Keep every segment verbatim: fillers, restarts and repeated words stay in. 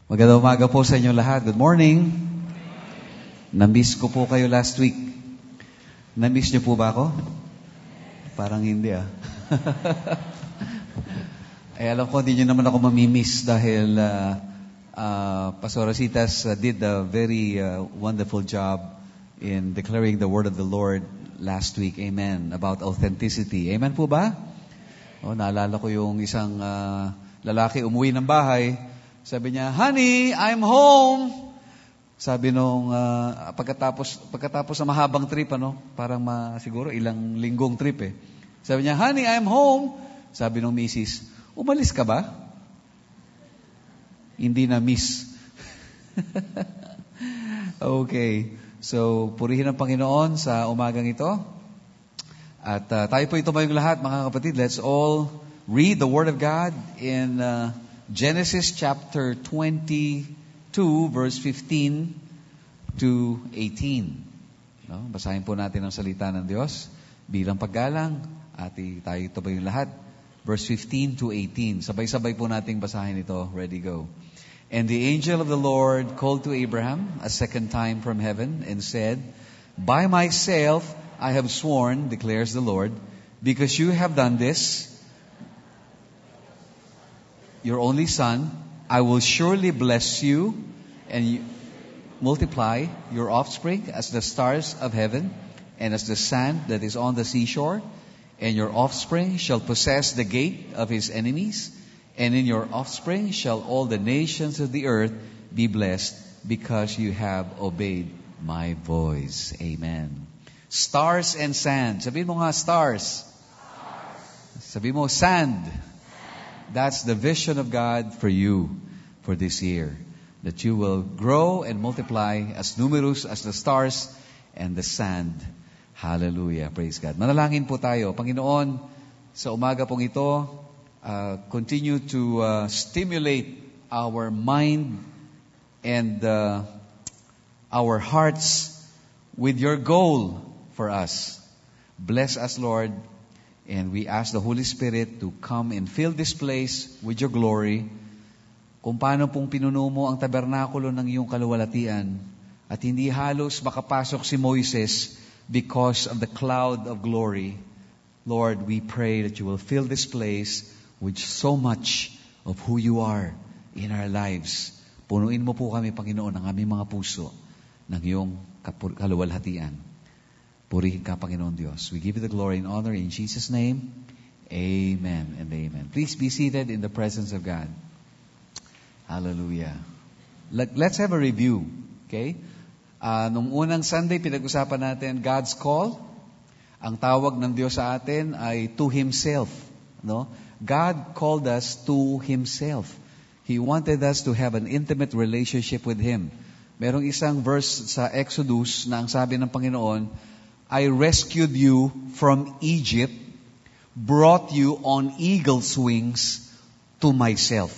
Magandang umaga po sa inyo lahat. Good morning. Namiss ko po kayo last week. Namiss niyo po ba ako? Parang hindi ah. Ay alam ko, hindi niyo naman ako mamimiss dahil uh, uh, Pastor Rositas uh, did a very uh, wonderful job in declaring the word of the Lord last week. Amen. About authenticity. Amen po ba? Oh, naalala ko yung isang uh, lalaki umuwi ng bahay. Sabi niya, "Honey, I'm home." Sabi nung uh, pagkatapos pagkatapos sa mahabang trip, ano, parang ma, siguro ilang linggong trip eh. Sabi niya, "Honey, I'm home." Sabi nung misis, "Umalis ka ba?" Hindi na miss. Okay. So, purihin ang Panginoon sa umagang ito. At uh, tayo po ito mayong lahat, mga kapatid. Let's all read the Word of God in uh, Genesis chapter twenty-two, verse fifteen to eighteen. No? Basahin po natin ang salita ng Diyos bilang paggalang at tayo ito ba yung lahat? Verse fifteen to eighteen. Sabay-sabay po nating basahin ito. Ready, go. "And the angel of the Lord called to Abraham a second time from heaven and said, By myself I have sworn, declares the Lord, because you have done this, your only son, I will surely bless you and you multiply your offspring as the stars of heaven and as the sand that is on the seashore. And your offspring shall possess the gate of his enemies. And in your offspring shall all the nations of the earth be blessed because you have obeyed my voice." Amen. Stars and sand. Sabihin mo nga, stars. Stars. Sabihin mo, sand. That's the vision of God for you for this year. That you will grow and multiply as numerous as the stars and the sand. Hallelujah. Praise God. Manalangin po tayo. Panginoon, sa umaga pong ito, uh, continue to uh, stimulate our mind and uh, our hearts with your goal for us. Bless us, Lord. And we ask the Holy Spirit to come and fill this place with your glory. Kung paano pong pinuno mo ang tabernakulo ng iyong kaluwalhatian at hindi halos makapasok si Moises because of the cloud of glory. Lord, we pray that you will fill this place with so much of who you are in our lives. Punuin mo po kami, Panginoon, ng aming mga puso ng iyong kaluwalhatian. Purihin ka, Panginoon Diyos. We give you the glory and honor in Jesus' name. Amen and amen. Please be seated in the presence of God. Hallelujah. Let's have a review. Okay? Uh, nung unang Sunday, pinag-usapan natin God's call. Ang tawag ng Diyos sa atin ay to Himself. No? God called us to Himself. He wanted us to have an intimate relationship with Him. Merong isang verse sa Exodus na ang sabi ng Panginoon, I rescued you from Egypt, brought you on eagle's wings to myself.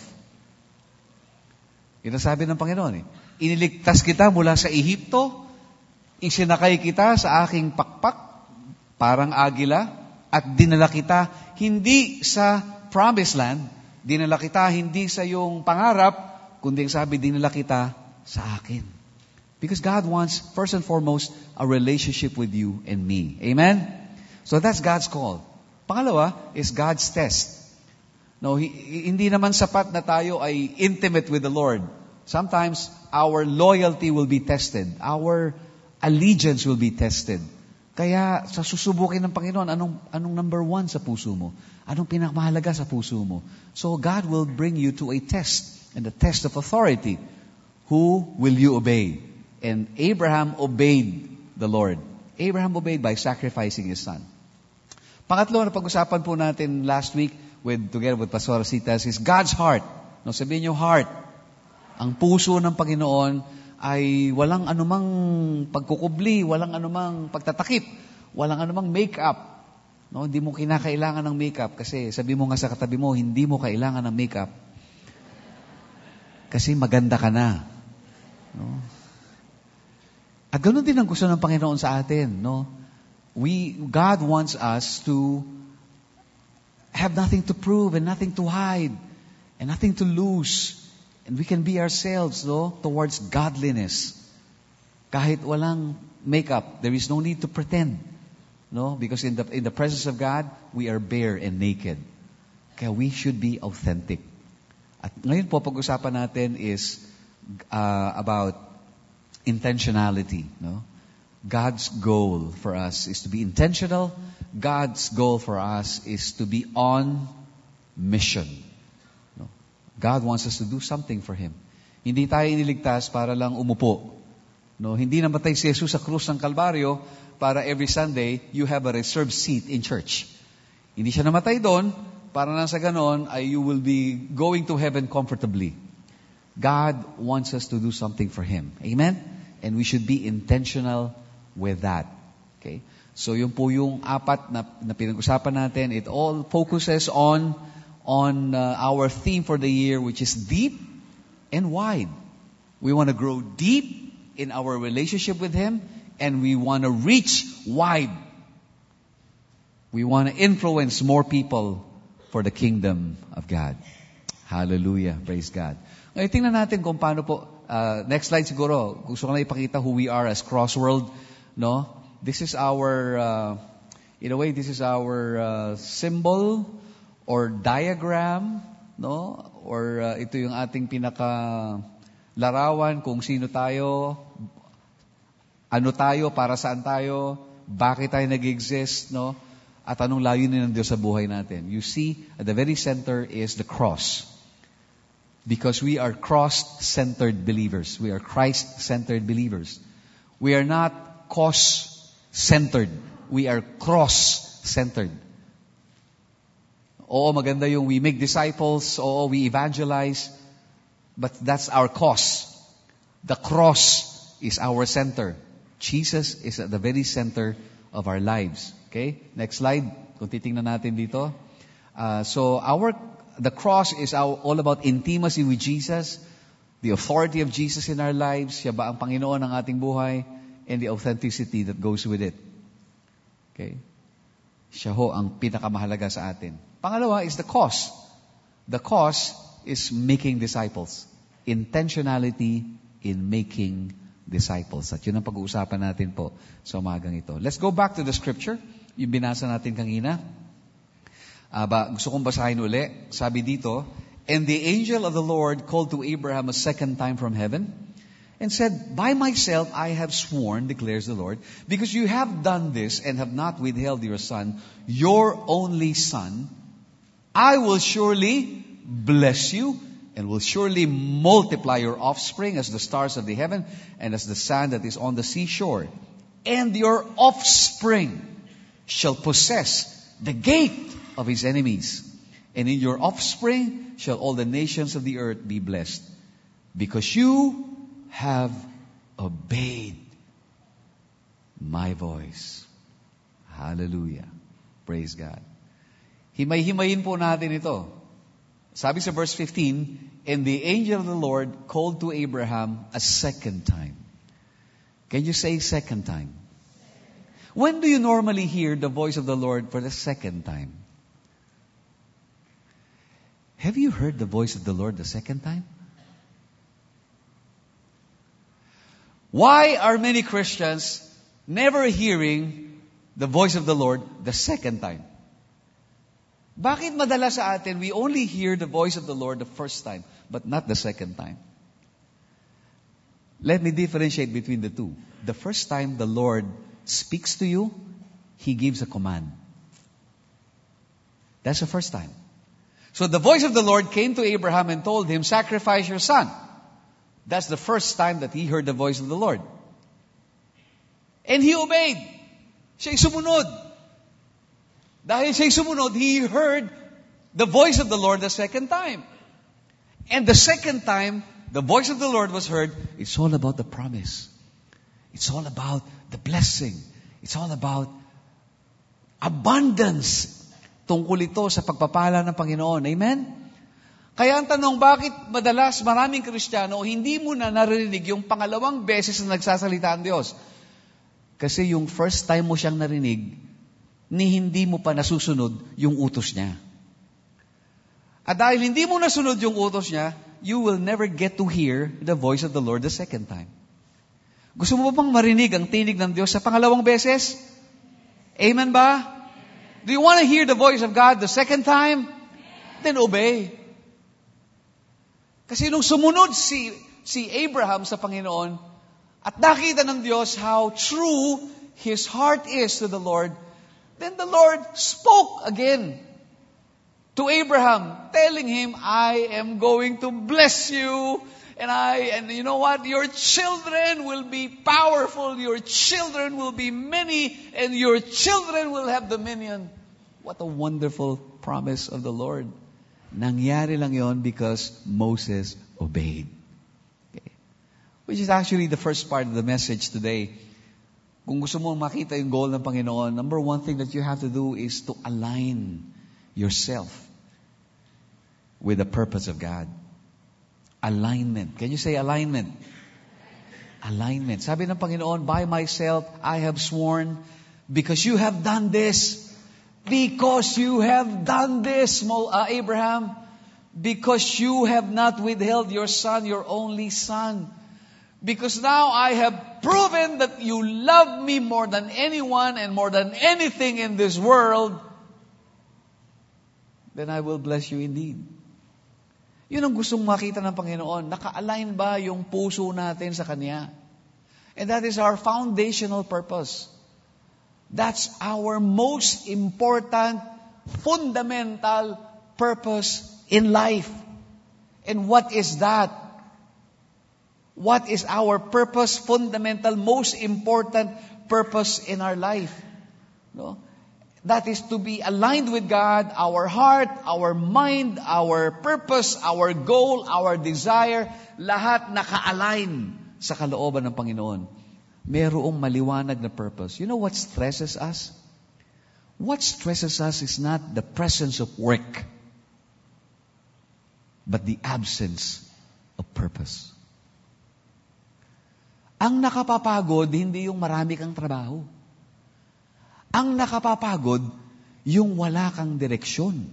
Ito sabi ng Panginoon eh. Iniligtas kita mula sa Ehipto, isinakay kita sa aking pakpak, parang agila, at dinala kita hindi sa promised land, dinala kita hindi sa iyong pangarap, kundi sabi, dinala kita sa akin. Because God wants, first and foremost, a relationship with you and me. Amen? So that's God's call. Pangalawa is God's test. No, he, hindi naman sapat na tayo ay intimate with the Lord. Sometimes, our loyalty will be tested. Our allegiance will be tested. Kaya, sa susubukin ng Panginoon, anong, anong number one sa puso mo? Anong pinakamahalaga sa puso mo? So, God will bring you to a test. And the test of authority. Who will you obey? And Abraham obeyed the Lord. Abraham obeyed by sacrificing his son. Pangatlo na pag-usapan po natin last week with together with Pastor Rositas is God's heart. No, sabihin niyo heart. Ang puso ng Panginoon ay walang anumang pagkukubli, walang anumang pagtatakip, walang anumang make-up. No, hindi mo kinakailangan ng make-up kasi sabi mo nga sa katabi mo, hindi mo kailangan ng make-up. Kasi maganda ka na. No? At ganoon din ang gusto ng Panginoon sa atin, no? We, God wants us to have nothing to prove and nothing to hide and nothing to lose. And we can be ourselves, no, towards godliness. Kahit walang makeup, there is no need to pretend. No, because in the in the presence of God, we are bare and naked. Kaya we should be authentic. At ngayon po, pag-usapan natin is uh, about intentionality. No, God's goal for us is to be intentional. God's goal for us is to be on mission. No, God wants us to do something for Him. Hindi tayo iniligtas para lang umupo. No, hindi namatay si Jesus sa krus ng Kalbaryo para every Sunday, you have a reserved seat in church. Hindi siya namatay doon, para nang sa ganon, ay you will be going to heaven comfortably. God wants us to do something for Him. Amen? And we should be intentional with that. Okay? So yun po yung apat na, na pinag-usapan natin. It all focuses on, on uh, our theme for the year, which is deep and wide. We want to grow deep in our relationship with Him, and we want to reach wide. We want to influence more people for the kingdom of God. Hallelujah. Praise God. Ngayon, tingnan natin kung paano po, uh, next slide siguro, gusto ko lang ipakita who we are as Crossworld. No? This is our, uh, in a way, this is our uh, symbol or diagram. No? Or uh, ito yung ating pinaka larawan kung sino tayo, ano tayo, para saan tayo, bakit tayo nag-exist, no? At anong layunin ng Diyos sa buhay natin. You see, at the very center is the cross. Because we are cross-centered believers. We are Christ-centered believers. We are not cause-centered. We are cross-centered. Oo, maganda yung we make disciples. Oo, we evangelize. But that's our cause. The cross is our center. Jesus is at the very center of our lives. Okay? Next slide. Kung titingnan natin dito. Uh, so, our, the cross is our, all about intimacy with Jesus, the authority of Jesus in our lives, siya ba ang Panginoon ng ating buhay, and the authenticity that goes with it. Okay? Siya ho ang pinakamahalaga sa atin. Pangalawa is the cause. The cause is making disciples. Intentionality in making disciples. At yun ang pag-uusapan natin po sa umagang ito. Let's go back to the scripture. Yung binasa natin kanina. Uh, ba, gusto kong basahin uli. Sabi dito, and the angel of the Lord called to Abraham a second time from heaven and said, by myself I have sworn, declares the Lord, because you have done this and have not withheld your son, your only son, I will surely bless you and will surely multiply your offspring as the stars of the heaven and as the sand that is on the seashore. And your offspring shall possess the gate of his enemies. And in your offspring shall all the nations of the earth be blessed. Because you have obeyed my voice. Hallelujah. Praise God. Himay-himayin po natin ito. Sabi sa verse fifteen, and the angel of the Lord called to Abraham a second time. Can you say second time? When do you normally hear the voice of the Lord for the second time? Have you heard the voice of the Lord the second time? Why are many Christians never hearing the voice of the Lord the second time? Bakit madalas sa atin, we only hear the voice of the Lord the first time, but not the second time? Let me differentiate between the two. The first time the Lord speaks to you, He gives a command. That's the first time. So the voice of the Lord came to Abraham and told him, sacrifice your son. That's the first time that he heard the voice of the Lord. And he obeyed. Siya'y sumunod. Dahil siya'y sumunod, he heard the voice of the Lord the second time. And the second time, the voice of the Lord was heard, it's all about the promise. It's all about the blessing. It's all about abundance. Tungkol ito sa pagpapala ng Panginoon. Amen? Kaya ang tanong, bakit madalas maraming Kristiyano hindi mo na narinig yung pangalawang beses na nagsasalita ang Diyos? Kasi yung first time mo siyang narinig, ni hindi mo pa nasusunod yung utos niya. At dahil hindi mo nasunod yung utos niya, you will never get to hear the voice of the Lord the second time. Gusto mo bang marinig ang tinig ng Diyos sa pangalawang beses? Amen ba? Do you want to hear the voice of God the second time? Then obey. Kasi nung sumunod si, si Abraham sa Panginoon, at nakita ng Diyos how true his heart is to the Lord, then the Lord spoke again to Abraham, telling him, I am going to bless you, and I, and you know what? Your children will be powerful, your children will be many, and your children will have dominion. What a wonderful promise of the Lord. Nangyari lang yon because Moses obeyed. Okay. Which is actually the first part of the message today. Kung gusto mo makita yung goal ng Panginoon, number one thing that you have to do is to align yourself with the purpose of God. Alignment. Can you say alignment? Alignment. Sabi ng Panginoon, by myself I have sworn, because you have done this, because you have done this, uh, Abraham, because you have not withheld your son, your only son, because now I have proven that you love me more than anyone and more than anything in this world, then I will bless you indeed. Yun ang gustong makita ng Panginoon. Naka-align ba yung puso natin sa Kanya? And that is our foundational purpose. That's our most important, fundamental purpose in life. And what is that? What is our purpose, fundamental, most important purpose in our life? No? That is to be aligned with God, our heart, our mind, our purpose, our goal, our desire, lahat naka-align sa kalooban ng Panginoon. Merong maliwanag na purpose. You know what stresses us? What stresses us is not the presence of work, but the absence of purpose. Ang nakapapagod, hindi yung marami kang trabaho. Ang nakapapagod, yung wala kang direksyon.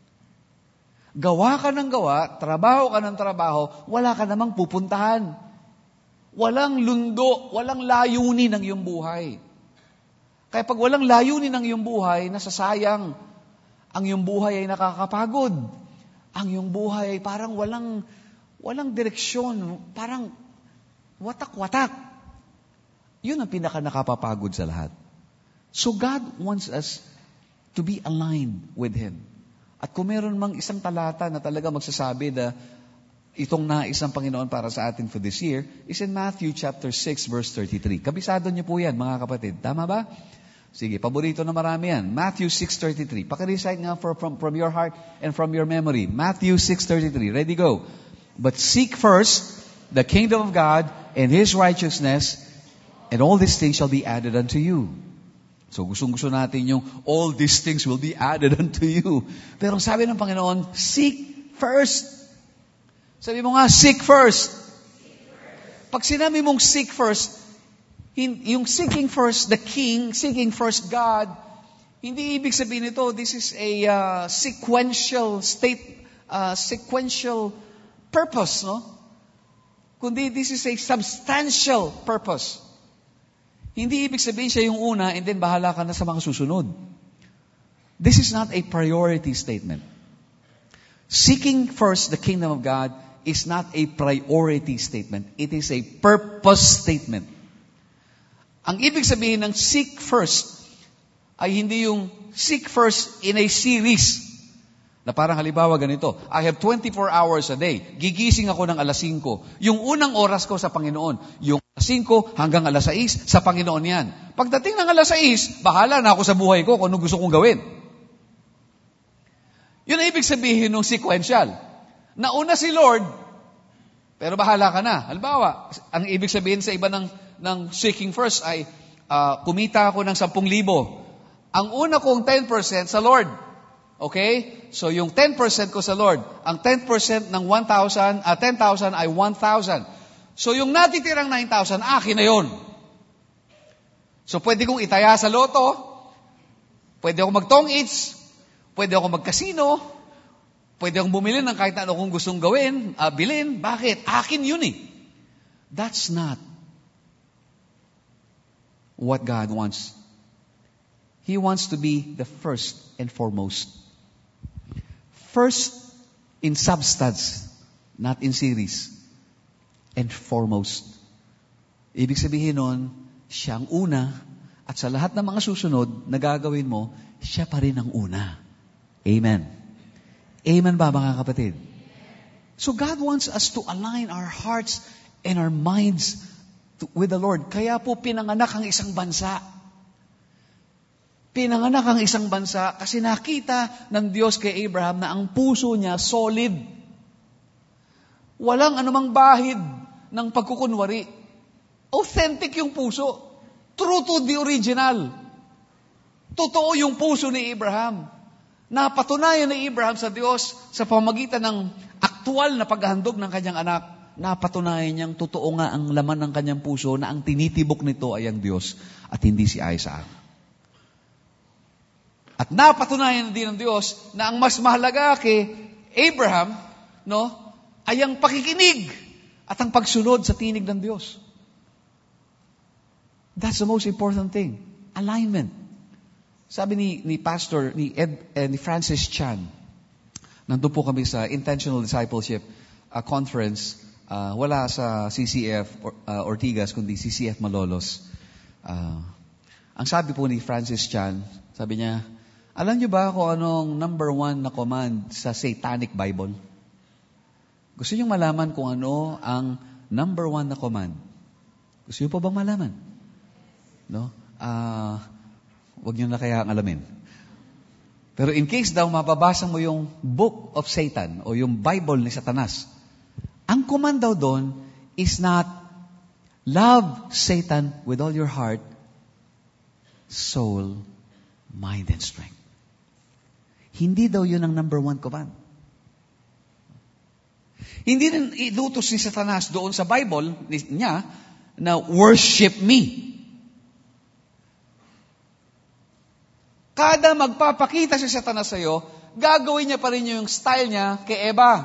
Gawa ka ng gawa, trabaho ka ng trabaho, wala ka namang pupuntahan. Walang lundo, walang layunin ng iyong buhay. Kaya pag walang layunin ng iyong buhay, nasasayang. Ang iyong buhay ay nakakapagod. Ang iyong buhay ay parang walang, walang direksyon, parang watak-watak. Yun ang pinaka nakapapagod sa lahat. So God wants us to be aligned with Him. At kung meron mang isang talata na talaga magsasabi na itong nais ng Panginoon para sa atin for this year, is in Matthew chapter six verse thirty-three. Kabisado niyo po yan, mga kapatid. Tama ba? Sige, paborito na marami yan. Matthew six thirty-three. Paki-recite nga for, from, from your heart and from your memory. Matthew six thirty-three. Ready, go. But seek first the kingdom of God and His righteousness, and all these things shall be added unto you. So gustong-gusto natin yung all these things will be added unto you. Pero sabi ng Panginoon, seek first. Sabi mo nga, seek first. Pag sinabi mong seek first, yung seeking first the King, seeking first God, hindi ibig sabihin ito, this is a uh, sequential state, uh, sequential purpose, no? Kundi this is a substantial purpose. Hindi ibig sabihin siya yung una and then bahala ka na sa mga susunod. This is not a priority statement. Seeking first the kingdom of God is not a priority statement. It is a purpose statement. Ang ibig sabihin ng seek first ay hindi yung seek first in a series. Na parang halimbawa ganito, I have twenty-four hours a day. Gigising ako ng alas singko. Yung unang oras ko sa Panginoon, yung alas singko hanggang alas sais, sa Panginoon yan. Pagdating ng alas sais, bahala na ako sa buhay ko kung ano gusto kong gawin. Yun ang ibig sabihin ng sequential. Nauna si Lord, pero bahala ka na. Halimbawa, ang ibig sabihin sa iba ng, ng seeking first ay uh, kumita ako ng sampung libo. Ang una kong ten percent sa Lord. Okay? So yung ten percent ko sa Lord, ang ten percent ng one thousand, uh, ten thousand ay one thousand. So yung natitirang nine thousand, akin na yun. So pwede kong itaya sa loto, pwede ako mag-tong-its, pwede ako mag-casino, Pwede akong bumili ng kahit ano kong gustong gawin, uh, bilhin. Bakit? Akin yun eh. That's not what God wants. He wants to be the first and foremost. First in substance, not in series. And foremost. Ibig sabihin nun, siya ang una, at sa lahat ng mga susunod na gagawin mo, siya pa rin ang una. Amen. Amen ba mga kapatid? So God wants us to align our hearts and our minds to, with the Lord. Kaya po pinanganak ang isang bansa. Pinanganak ang isang bansa kasi nakita ng Diyos kay Abraham na ang puso niya solid. Walang anumang bahid ng pagkukunwari. Authentic yung puso. True to the original. Totoo yung puso ni Abraham. Napatunayan ni Abraham sa Diyos sa pamamagitan ng aktual na paghahandog ng kanyang anak. Napatunayan niyang totoo nga ang laman ng kanyang puso na ang tinitibok nito ay ang Diyos at hindi si Isaac. At napatunayan din ng Diyos na ang mas mahalaga kay Abraham, no, ay ang pakikinig at ang pagsunod sa tinig ng Diyos. That's the most important thing. Alignment. Sabi ni, ni Pastor, ni, Ed, eh, ni Francis Chan, nandun po kami sa Intentional Discipleship uh, Conference, uh, wala sa C C F or, uh, Ortigas, kundi C C F Malolos. Uh, ang sabi po ni Francis Chan, sabi niya, alam niyo ba kung anong number one na command sa Satanic Bible? Gusto niyo malaman kung ano ang number one na command? Gusto niyo po bang malaman? No? Ah... Uh, Huwag nyo na kaya ang alamin. Pero in case daw mababasa mo yung book of Satan o yung Bible ni Satanas, ang command daw doon is not love Satan with all your heart, soul, mind, and strength. Hindi daw yun ang number one command. Hindi rin inutos ni Satanas doon sa Bible niya na worship me. Kada magpapakita si Satanas sa'yo, gagawin niya pa rin yung style niya kay Eva.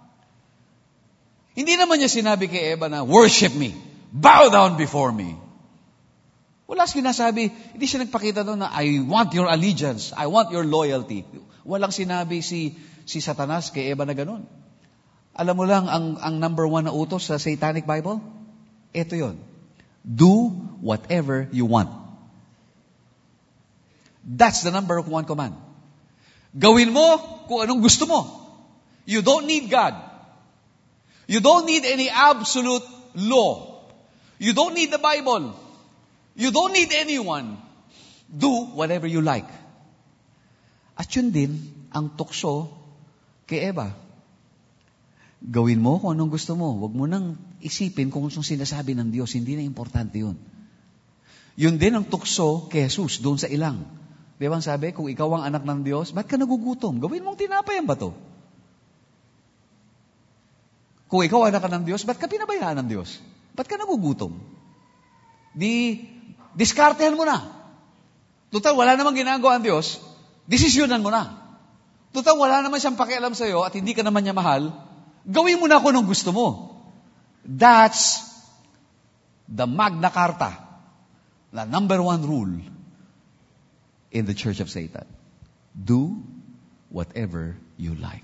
Hindi naman niya sinabi kay Eva na, worship me, bow down before me. Wala sinasabi, hindi siya nagpakita doon na, I want your allegiance, I want your loyalty. Walang sinabi si, si Satanas kay Eva na ganun. Alam mo lang, ang, ang number one na utos sa Satanic Bible? Ito yon. Do whatever you want. That's the number one command. Gawin mo kung anong gusto mo. You don't need God. You don't need any absolute law. You don't need the Bible. You don't need anyone. Do whatever you like. At yun din ang tukso kay Eva. Gawin mo kung anong gusto mo. Huwag mo nang isipin kung anong sinasabi ng Diyos. Hindi na importante yun. Yun din ang tukso kay Jesus doon sa ilang. Di ba sabi, kung ikaw ang anak ng Diyos, ba't ka nagugutom? Gawin mong tinapay ang bato. Kung ikaw anak ka ng Diyos, ba't ka pinabayaan ng Diyos? Ba't ka nagugutom? Di, diskartehan mo na. Total, wala namang ginagawa ang Diyos, desisyonan mo na. Total, wala naman siyang pakialam sa'yo at hindi ka naman niya mahal, gawin mo na kung anong gusto mo. That's the Magna Carta, the number one rule in the church of Satan. Do whatever you like.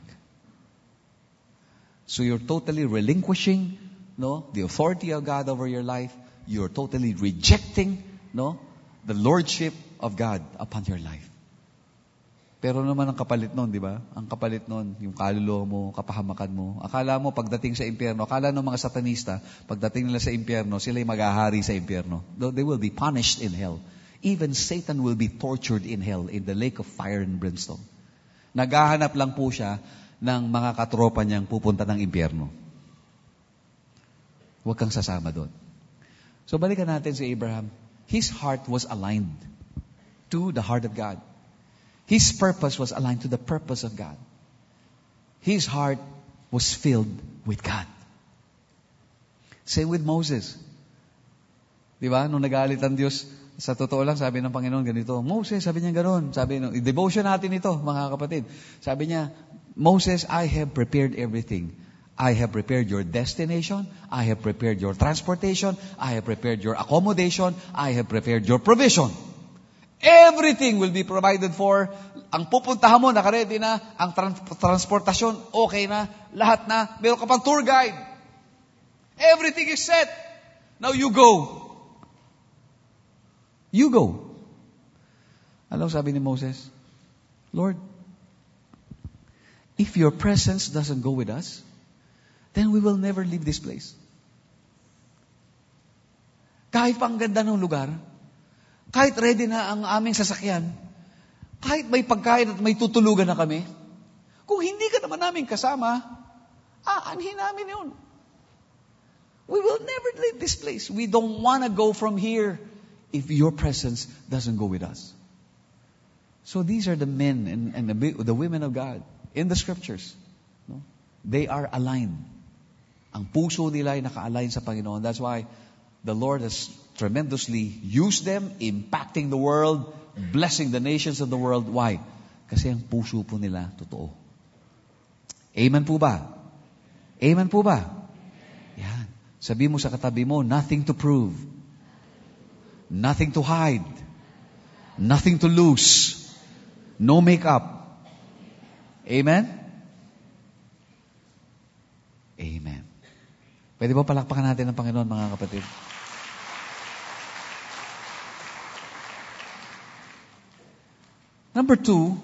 So you're totally relinquishing, no, the authority of God over your life. You're totally rejecting, no, the lordship of God upon your life. Pero naman ang kapalit nun, di ba? Ang kapalit nun, yung kaluluwa mo, kapahamakan mo. Akala mo pagdating sa impyerno, akala ng mga satanista, pagdating nila sa impyerno, sila'y mag-ahari sa impyerno. They will be punished in hell. Even Satan will be tortured in hell, in the lake of fire and brimstone. Naghahanap lang po siya ng mga katropa niyang pupunta ng impyerno. Huwag kang sasama doon. So balikan natin si Abraham. His heart was aligned to the heart of God. His purpose was aligned to the purpose of God. His heart was filled with God. Same with Moses. Di ba? Nung nagalit ang Diyos, sa totoo lang, sabi ng Panginoon ganito, Moses, sabi niya gano'n. Sabi, no, devotion natin ito, mga kapatid. Sabi niya, Moses, I have prepared everything. I have prepared your destination. I have prepared your transportation. I have prepared your accommodation. I have prepared your provision. Everything will be provided for. Ang pupuntahan mo, nakaredy na. Ang trans- transportasyon, okay na. Lahat na. Meron ka pang tour guide. Everything is set. Now you go. You go. Alam sabi ni Moses, Lord, if your presence doesn't go with us, then we will never leave this place. Kahit pang ganda ng lugar, kahit ready na ang aming sasakyan, kahit may pagkain at may tutulugan na kami, kung hindi ka naman namin kasama, aanhin namin yun. We will never leave this place. We don't want to go from here if your presence doesn't go with us. So these are the men and, and the, the women of God in the scriptures. No? They are aligned. Ang puso nila ay naka-align sa Panginoon. That's why the Lord has tremendously used them, impacting the world, blessing the nations of the world. Why? Kasi ang puso po nila totoo. Amen po ba? Amen po ba? Yan. Sabi mo sa katabi mo, nothing to prove. Nothing to hide. Nothing to lose. No makeup. Amen? Amen. Pwede ba palakpakan natin ang Panginoon, mga kapatid? Number two,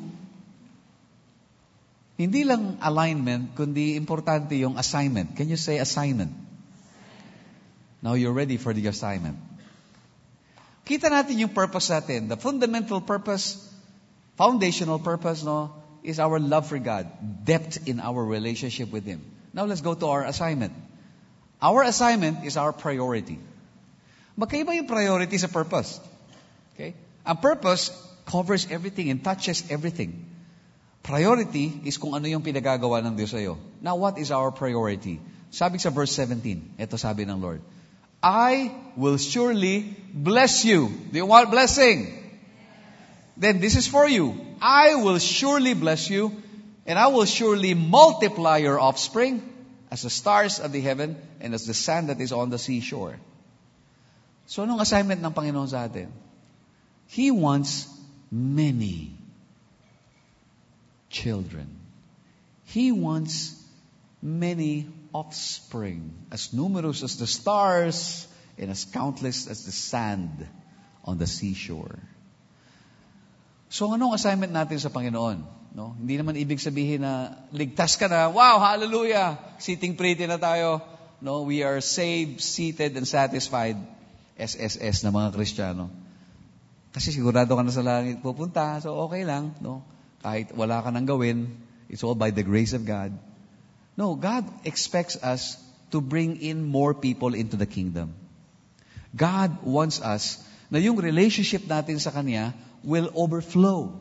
hindi lang alignment, kundi importante yung assignment. Can you say assignment? Now you're ready for the assignment. Kita natin yung purpose natin. The fundamental purpose, foundational purpose, no, is our love for God. Depth in our relationship with Him. Now let's go to our assignment. Our assignment is our priority. Magkaiba yung priority sa purpose. Okay? Ang purpose covers everything and touches everything. Priority is kung ano yung pinagagawa ng Diyos sa'yo. Now, what is our priority? Sabi sa verse seventeen, ito sabi ng Lord, I will surely bless you. Do you want blessing? Then this is for you. I will surely bless you, and I will surely multiply your offspring as the stars of the heaven and as the sand that is on the seashore. So, anong assignment ng Panginoon sa atin? He wants many children. He wants many offspring, as numerous as the stars and as countless as the sand on the seashore. So, anong assignment natin sa Panginoon? No? Hindi naman ibig sabihin na ligtas ka na, wow, hallelujah, sitting pretty na tayo. No, we are saved, seated, and satisfied. S S S na mga Kristiyano. Kasi sigurado ka na sa langit pupunta, so okay lang. No? Kahit wala ka nang gawin, it's all by the grace of God. No, God expects us to bring in more people into the kingdom. God wants us na yung relationship natin sa Kanya will overflow.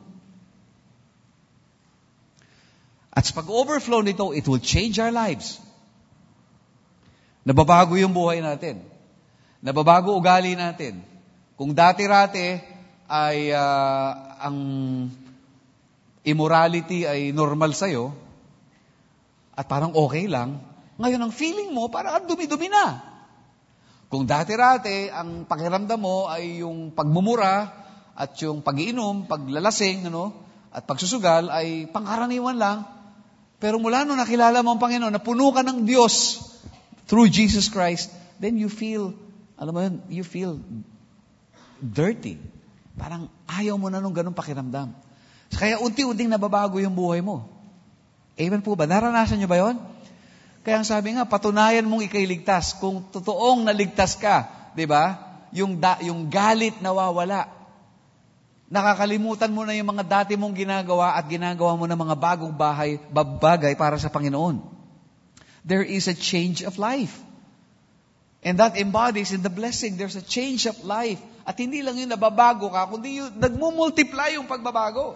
At sa pag-overflow nito, it will change our lives. Nababago yung buhay natin. Nababago ugali natin. Kung dati-rati ay uh, ang immorality ay normal sa'yo, at parang okay lang, ngayon ang feeling mo parang ang dumi-dumi na. Kung dati-rati ang pakiramdam mo ay yung pagmumura at yung pag-iinom, paglalasing, ano, at pagsusugal ay pangkaraniwan lang, pero mula nung nakilala mo ang Panginoon, na puno ka ng Diyos through Jesus Christ, then you feel, alam mo yun, you feel dirty. Parang ayaw mo na nung ganun pakiramdam. Kaya unti-unting nababago yung buhay mo. Amen po ba? Naranasan nyo ba yun? Kaya ang sabi nga, patunayan mong ikay ligtas. Kung totoong naligtas ka, di ba? Yung, da, yung galit nawawala. Nakakalimutan mo na yung mga dati mong ginagawa at ginagawa mo na mga bagong bahay, bagay para sa Panginoon. There is a change of life. And that embodies in the blessing. There's a change of life. At hindi lang yung nababago ka, kundi yung nagmumultiply yung pagbabago.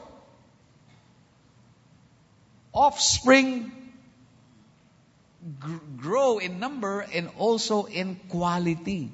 Offspring g- grow in number and also in quality.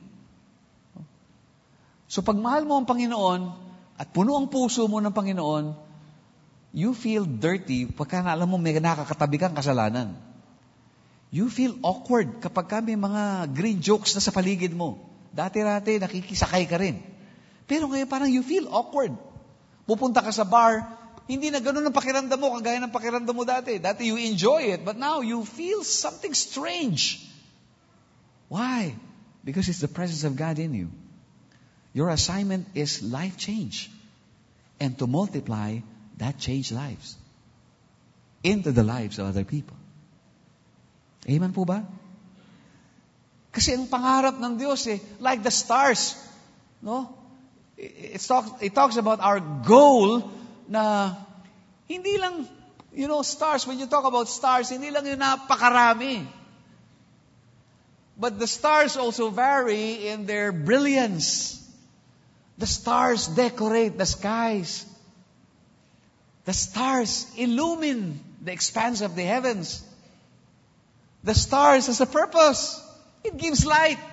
So pag mahal mo ang Panginoon, at puno ang puso mo ng Panginoon, You feel dirty pagka alam mo may nakakatabi kang kasalanan. You feel awkward kapag ka may mga green jokes na sa paligid mo. Dati-dati, nakikisakay ka rin. Pero ngayon parang you feel awkward. Pupunta ka sa bar, hindi na ganun ang pakiramdam mo, kagaya ng pakiramdam mo dati. Dati you enjoy it, but now you feel something strange. Why? Because it's the presence of God in you. Your assignment is life change. And to multiply that change lives into the lives of other people. Amen po ba? Kasi ang pangarap ng Diyos eh, like the stars, no? It, it, talks, it talks about our goal na hindi lang, you know, stars, when you talk about stars, hindi lang yung napakarami. But the stars also vary in their brilliance. The stars decorate the skies. The stars illumine the expanse of the heavens. The stars has a purpose. It gives light.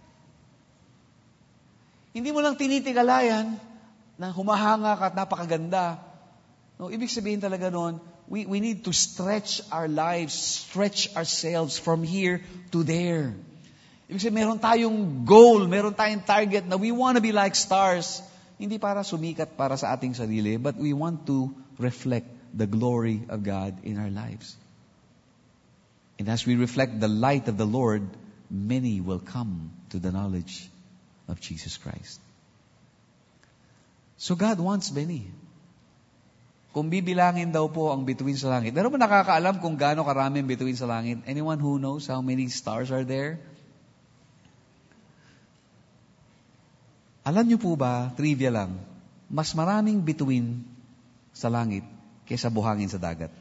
Hindi mo lang tinitigalayan na humahanga ka at napakaganda. No, ibig sabihin talaga noon, we, we need to stretch our lives, stretch ourselves from here to there. Ibig sabihin, meron tayong goal, meron tayong target na we want to be like stars. Hindi para sumikat para sa ating sarili, but we want to reflect the glory of God in our lives. And as we reflect the light of the Lord, many will come to the knowledge of Jesus Christ. So God wants many. Kung bibilangin daw po ang bituin sa langit, meron ba nakakaalam kung gaano karami ang bituin sa langit? Anyone who knows how many stars are there? Alam niyo po ba, trivia lang, mas maraming bituin sa langit kaysa buhangin sa dagat.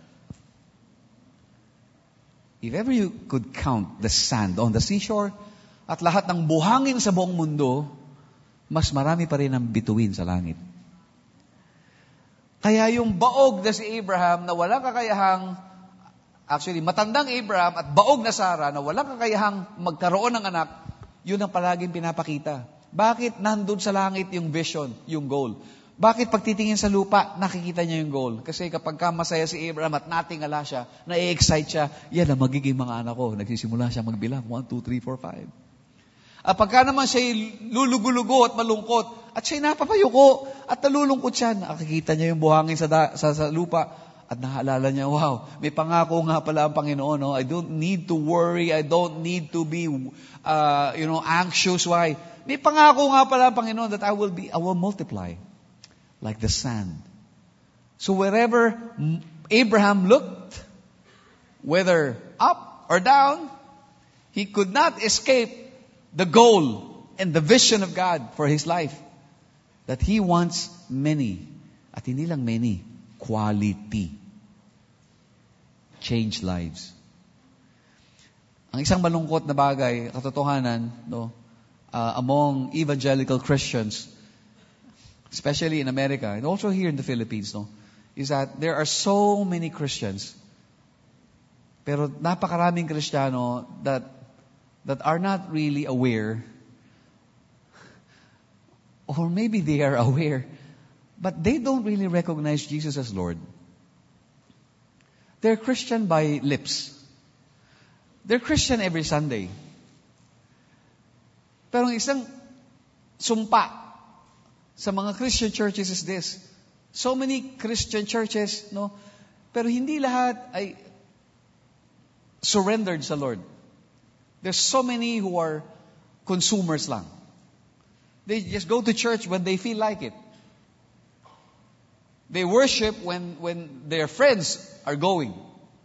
If ever you could count the sand on the seashore at lahat ng buhangin sa buong mundo, mas marami pa rin ang bituin sa langit. Kaya yung baog na si Abraham na walang kakayahang, actually matandang Abraham at baog na Sarah na walang kakayahang magkaroon ng anak, yun ang palaging pinapakita. Bakit nandun sa langit yung vision, yung goal? Bakit pagtitingin sa lupa, nakikita niya yung goal? Kasi kapag ka masaya si Abraham at natingala siya, na-excite siya, yan ang magiging mga anak ko. Nagsisimula siya magbilang, one, two, three, four, five. At pagka naman siya'y lulugulugo at malungkot, at siya'y napapayuko, at nalulungkot siya, nakikita niya yung buhangin sa, da, sa, sa lupa, at naalala niya, wow, may pangako nga pala ang Panginoon. No? I don't need to worry, I don't need to be, uh, you know, anxious. Why? May pangako nga pala ang Panginoon that I will be, I will multiply. Like the sand. So wherever Abraham looked, whether up or down, he could not escape the goal and the vision of God for his life. That he wants many. At hindi lang many, quality. Change lives. Ang isang malungkot na bagay, katotohanan, no, uh, among evangelical Christians, especially in America, and also here in the Philippines, no, is that there are so many Christians, pero napakaraming Kristiyano that that are not really aware, or maybe they are aware, but they don't really recognize Jesus as Lord. They're Christian by lips. They're Christian every Sunday. Pero ang isang sumpa sa mga Christian churches is this. So many Christian churches, no? Pero hindi lahat ay surrendered sa Lord. There's so many who are consumers lang. They just go to church when they feel like it. They worship when, when their friends are going.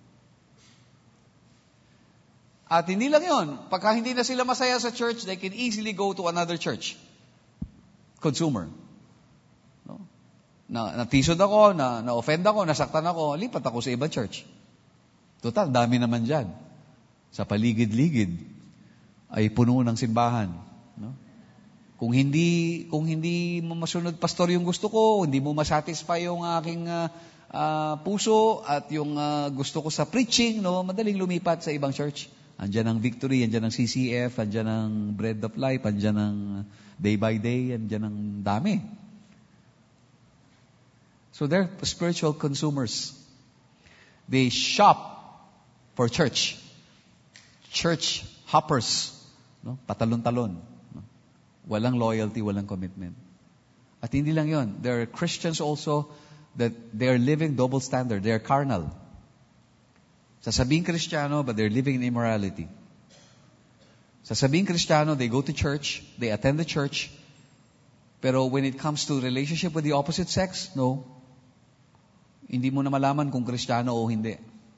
At hindi lang yun. Pagka hindi na sila masaya sa church, they can easily go to another church. Consumer. No? Na, natisod ako, na, na-offend ako, nasaktan ako, lipat ako sa ibang church. Total, dami naman dyan. Sa paligid-ligid ay puno ng simbahan. No? Kung hindi kung hindi mo masunod pastor yung gusto ko, hindi mo masatisfy yung aking uh, uh, puso at yung uh, gusto ko sa preaching, no, madaling lumipat sa ibang church. Andiyan ang Victory, andiyan ang C C F, andiyan ang Bread of Life, andiyan ang Day by Day, andiyan ang dami. So they're spiritual consumers. They shop for church. Church hoppers. No? Patalon-talon. No? Walang loyalty, walang commitment. At hindi lang yon. There are Christians also that they are living double standard. They are carnal. Sasabing Kristiyano, but they're living in immorality. Sasabing Kristiyano, they go to church, they attend the church, pero when it comes to relationship with the opposite sex, no. Hindi mo na malaman kung Kristiyano o hindi.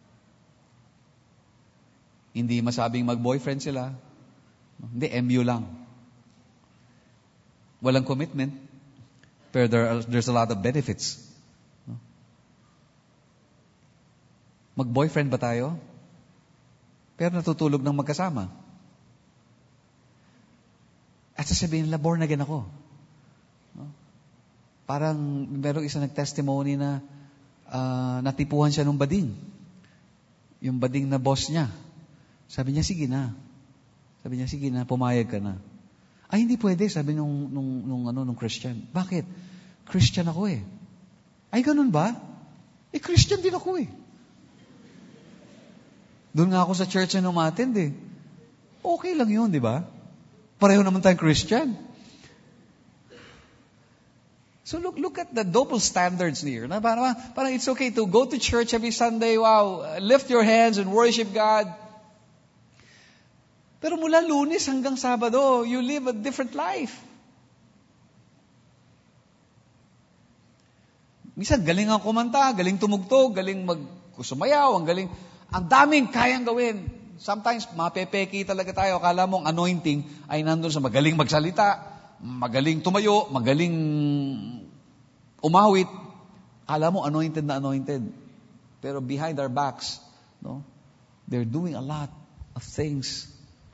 Hindi masabing mag-boyfriend sila. Hindi, M U lang. Walang commitment, pero there are, there's a lot of benefits. Mag-boyfriend ba tayo? Pero natutulog ng magkasama. At sasabihin nila, born again ako. No? Parang merong isa nag-testimony na uh, natipuhan siya ng bading. Yung bading na boss niya. Sabi niya, sige na. Sabi niya, sige na, pumayag ka na. Ay, hindi pwede, sabi nung, nung, nung, ano, nung Christian. Bakit? Christian ako eh. Ay, ganun ba? Eh, Christian din ako eh. Doon nga ako sa church na umattend eh. Okay lang yun, di ba? Pareho naman tayong Christian. So look look at the double standards here. Na parang, parang it's okay to go to church every Sunday, wow, lift your hands and worship God. Pero mula Lunes hanggang Sabado, you live a different life. Minsan, galing ang kumanta, galing tumugtog, galing magsumayaw, ang galing, ang daming kayang gawin. Sometimes, mapepeki talaga tayo. Akala mong anointing ay nandun sa magaling magsalita, magaling tumayo, magaling umawit. Akala mo anointed na anointed. Pero behind our backs, no, they're doing a lot of things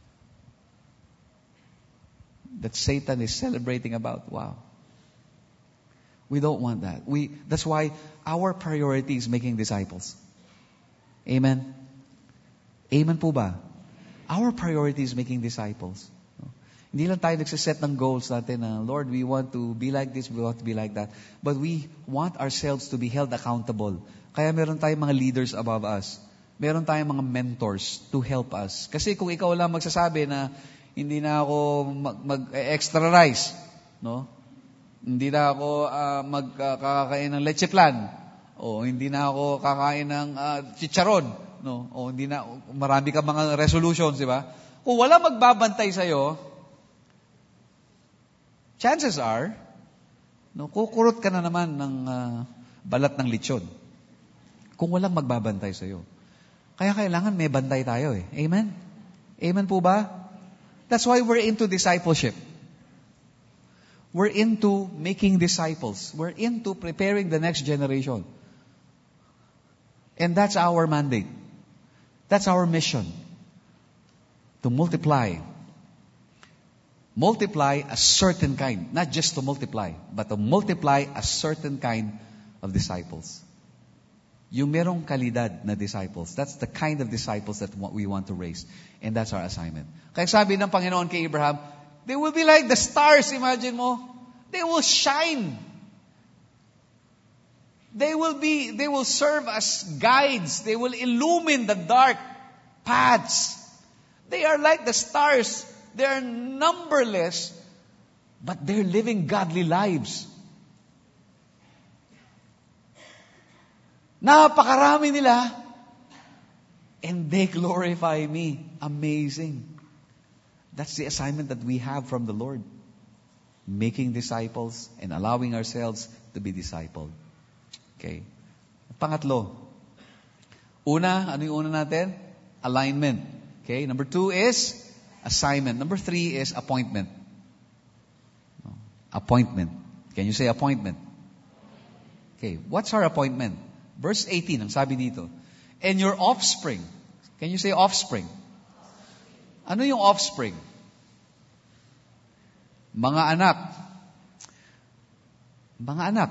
that Satan is celebrating about. Wow. We don't want that. We, that's why our priority is making disciples. Amen? Amen po ba? Our priority is making disciples. No? Hindi lang tayo nagsiset ng goals natin na, Lord, we want to be like this, we want to be like that. But we want ourselves to be held accountable. Kaya meron tayong mga leaders above us. Meron tayong mga mentors to help us. Kasi kung ikaw lang magsasabi na, hindi na ako mag, mag-extra rice, no? Hindi na ako uh, magkakain ng leche plan, o hindi na ako kakain ng uh, chicharon, no? O hindi na, marami ka mga resolutions, di ba? Kung wala magbabantay sa'yo, chances are, no, kukurot ka na naman ng uh, balat ng lechon. Kung walang magbabantay sa'yo. Kaya kailangan may bantay tayo eh. Amen? Amen po ba? That's why we're into discipleship. We're into making disciples. We're into preparing the next generation. And that's our mandate. That's our mission. To multiply. Multiply a certain kind. Not just to multiply, but to multiply a certain kind of disciples. Yung merong kalidad na disciples. That's the kind of disciples that we want to raise. And that's our assignment. Kaya sabi ng Panginoon kay Abraham, they will be like the stars, imagine mo. They will shine. They will be, they will serve as guides. They will illumine the dark paths. They are like the stars. They are numberless, but they're living godly lives. Napakarami nila, and they glorify me. Amazing. That's the assignment that we have from the Lord. Making disciples and allowing ourselves to be discipled. Okay. Pangatlo. Una, ano yung una natin? Alignment. Okay. Number two is assignment. Number three is appointment. Appointment. Can you say appointment? Okay. What's our appointment? Verse eighteen, ang sabi dito. And your offspring. Can you say offspring? Ano yung offspring? Mga anak. Mga anak.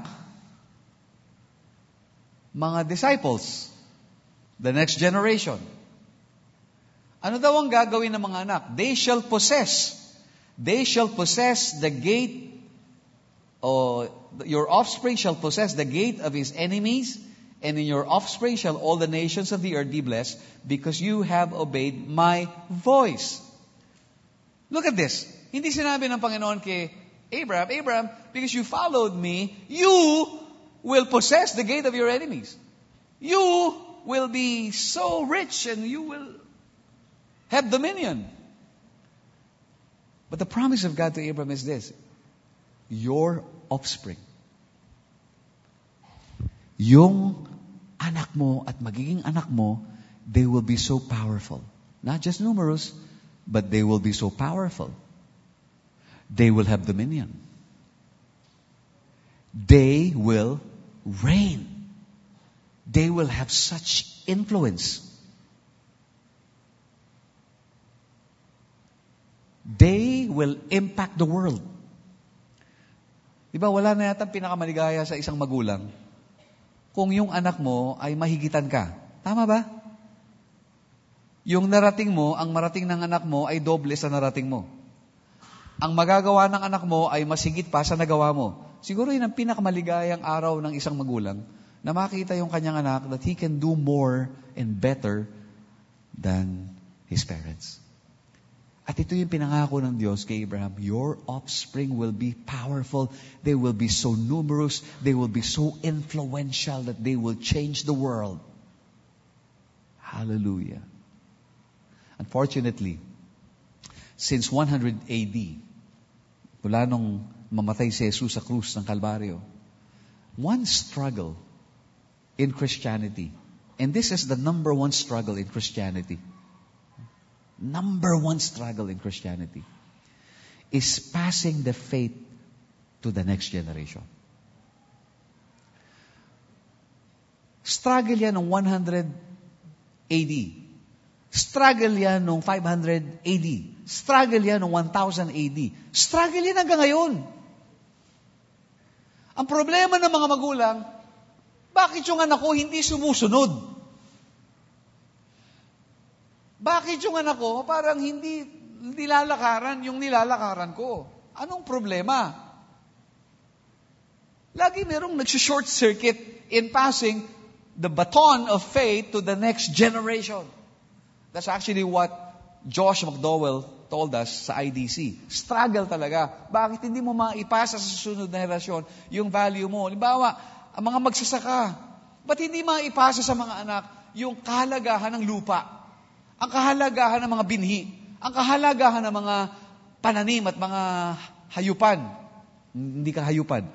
Mga disciples. The next generation. Ano daw ang gagawin ng mga anak? They shall possess. They shall possess the gate Oh, your offspring shall possess the gate of his enemies, and in your offspring shall all the nations of the earth be blessed, because you have obeyed my voice. Look at this. Hindi sinabi ng Panginoon kay Abraham, Abraham, because you followed me, you will possess the gate of your enemies. You will be so rich and you will have dominion. But the promise of God to Abraham is this: your offspring. Yung anak mo at magiging anak mo, they will be so powerful. Not just numerous, but they will be so powerful. They will have dominion. They will reign. They will have such influence. They will impact the world. Diba, wala na yata pinakamaligaya sa isang magulang kung yung anak mo ay mahigitan ka. Tama ba? Yung narating mo, ang marating ng anak mo ay doble sa narating mo. Ang magagawa ng anak mo ay mas higit pa sa nagawa mo. Siguro yun ang pinakamaligayang araw ng isang magulang, na makita yung kanyang anak that he can do more and better than his parents. At ito yung pinangako ng Diyos kay Abraham: your offspring will be powerful. They will be so numerous. They will be so influential that they will change the world. Hallelujah. Unfortunately, since one hundred A D, mula nung mamatay si Jesus sa krus ng Kalbaryo, one struggle in Christianity, and this is the number one struggle in Christianity, number one struggle in Christianity, is passing the faith to the next generation. Struggle yan ng one hundred A D. Struggle yan noong five hundred A D. Struggle yan noong one thousand A D. Struggle yan hanggang ngayon. Ang problema ng mga magulang, bakit yung anak ko hindi sumusunod? Bakit yung anak ko parang hindi nilalakaran yung nilalakaran ko? Anong problema? Lagi merong nag-short circuit in passing the baton of faith to the next generation. That's actually what Josh McDowell told us sa I D C. Struggle talaga. Bakit hindi mo maipasa sa susunod na henerasyon yung value mo? Halimbawa, ang mga magsasaka, ba't hindi maipasa sa mga anak yung kahalagahan ng lupa, ang kahalagahan ng mga binhi, ang kahalagahan ng mga pananim at mga hayupan? Hindi ka hayupan.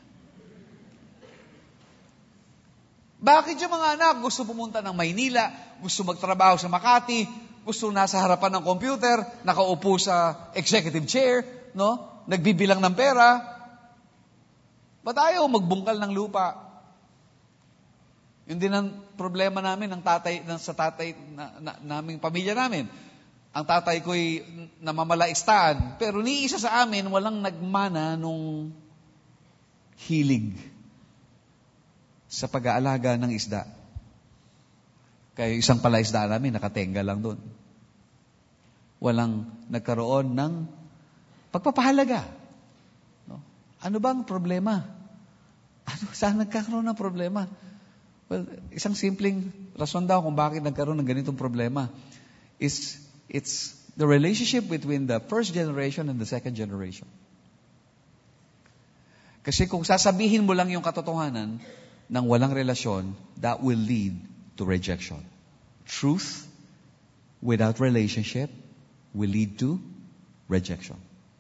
Bakit yung mga anak gusto pumunta ng Maynila, gusto magtrabaho sa Makati, gusto nasa harapan ng computer, nakaupo sa executive chair, no? Nagbibilang ng pera? Ba't ayaw magbungkal ng lupa? Yun din ang problema namin ng tatay, ng, sa tatay na, na, naming pamilya namin. Ang tatay ko'y namamalaistaan, pero ni isa sa amin walang nagmana nung hilig sa pag-aalaga ng isda. Kaya isang palaisda namin, nakatenga lang doon. Walang nagkaroon ng pagpapahalaga. No? Ano bang problema? Ano, saan nagkakaroon ng problema? Well, isang simpleng rason daw kung bakit nagkaroon ng ganitong problema is it's the relationship between the first generation and the second generation. Kasi kung sasabihin mo lang yung katotohanan ng walang relasyon, that will lead to rejection. Truth without relationship will lead to rejection.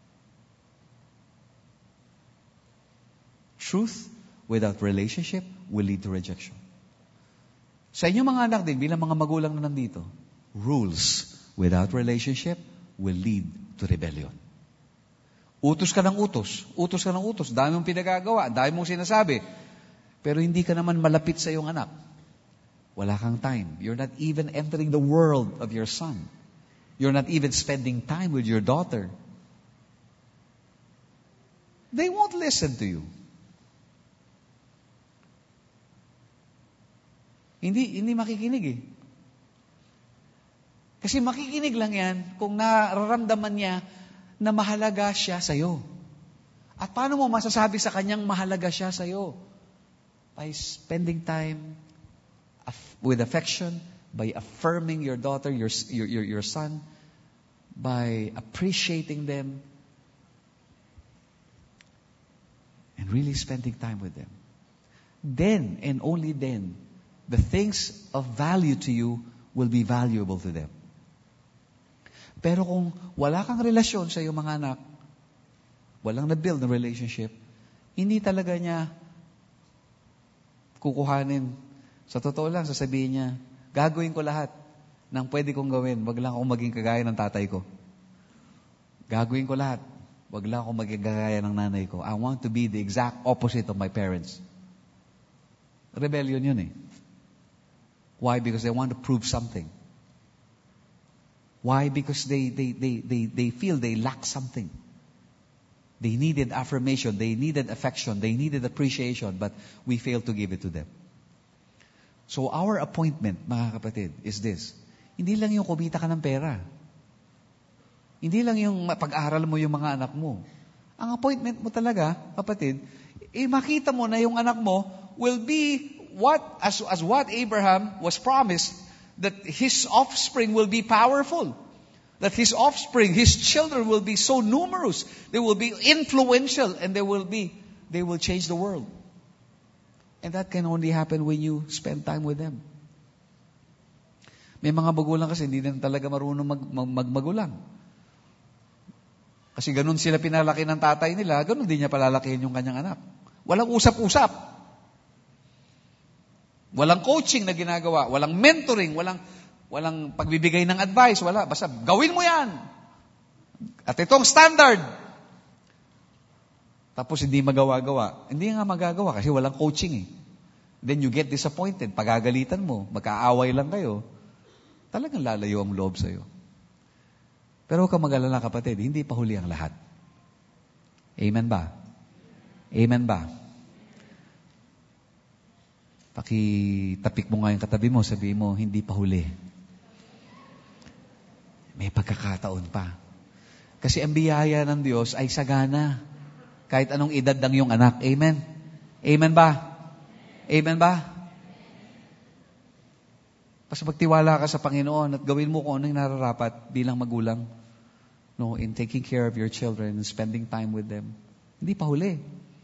Truth without relationship will lead to rejection. Sa inyong mga anak din, bilang mga magulang na nandito, rules without relationship will lead to rebellion. Utos ka ng utos. Utos ka ng utos. Dami mong pinagagawa. Dami mong sinasabi. Pero hindi ka naman malapit sa iyong anak. Wala kang time. You're not even entering the world of your son. You're not even spending time with your daughter. They won't listen to you. Hindi, hindi makikinig eh. Kasi makikinig lang yan kung nararamdaman niya na mahalaga siya sa'yo. At paano mo masasabi sa kanyang mahalaga siya sa'yo? By spending time with affection, by affirming your daughter, your, your, your, your son, by appreciating them, and really spending time with them. Then, and only then, the things of value to you will be valuable to them. Pero kung wala kang relasyon sa iyong mga anak, walang na-build na relationship, hindi talaga niya kukuhanin. Sa totoo lang, sasabihin niya, gagawin ko lahat ng pwede kong gawin. Wag lang akong maging kagaya ng tatay ko. Gagawin ko lahat. Wag lang akong maging kagaya ng nanay ko. I want to be the exact opposite of my parents. Rebellion yun eh. Why? Because they want to prove something. Why? Because they, they, they, they, they feel they lack something. They needed affirmation, they needed affection, they needed appreciation, but we failed to give it to them. So our appointment, mga kapatid, is this. Hindi lang yung kumita ka ng pera. Hindi lang yung pag-aral mo yung mga anak mo. Ang appointment mo talaga, kapatid, eh makita mo na yung anak mo will be what, as, as what Abraham was promised, that his offspring will be powerful. That his offspring, his children will be so numerous. They will be influential and they will be, they will change the world. And that can only happen when you spend time with them. May mga magulang kasi hindi na talaga marunong mag, mag, magmagulang. Kasi ganun sila pinalaki ng tatay nila, ganun din niya palalakihin yung kanyang anak. Walang usap-usap. Walang coaching na ginagawa. Walang mentoring. Walang, walang pagbibigay ng advice. Wala. Basta gawin mo yan. At itong standard. Tapos hindi magawa-gawa. Hindi nga magagawa kasi walang coaching eh. Then you get disappointed. Pagagalitan mo. Magkaaway lang kayo. Talagang lalayo ang loob sa'yo. Pero huwag kang mag-alala kapatid. Hindi pa huli ang lahat. Amen ba? Amen ba? Pakitapik mo nga yung katabi mo, sabihin mo, hindi pa huli. May pagkakataon pa. Kasi ang biyaya ng Diyos ay sagana. Kahit anong edad ng iyong anak. Amen? Amen ba? Amen ba? Basta magtiwala ka sa Panginoon at gawin mo kung anong nararapat bilang magulang. No, in taking care of your children and spending time with them. Hindi pa huli.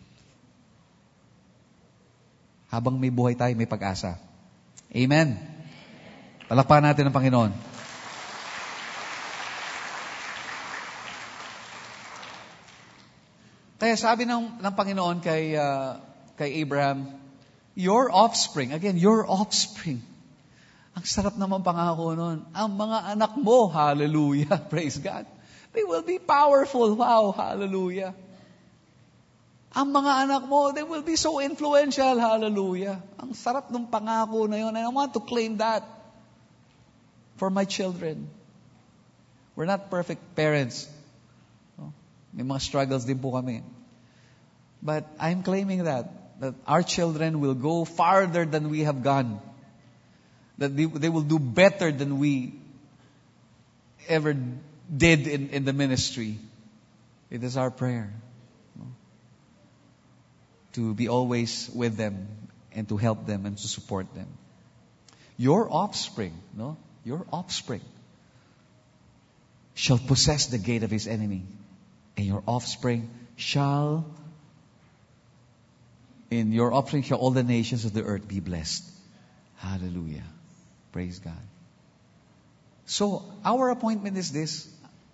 Habang may buhay tayo, may pag-asa. Amen. Palakpakan natin ang Panginoon. Kaya sabi ng, ng Panginoon kay, uh, kay Abraham, your offspring, again, your offspring. Ang sarap naman pangako nun. Ang mga anak mo, hallelujah, praise God. They will be powerful, wow, hallelujah. Ang mga anak mo, they will be so influential. Hallelujah. Ang sarap ng pangako na yun. And I want to claim that for my children. We're not perfect parents. May mga struggles din po kami. But I'm claiming that. That our children will go farther than we have gone. That they, they will do better than we ever did in, in the ministry. It is our prayer. To be always with them and to help them and to support them. Your offspring, no? Your offspring shall possess the gate of his enemy. And your offspring shall, in your offspring shall all the nations of the earth be blessed. Hallelujah. Praise God. So, our appointment is this,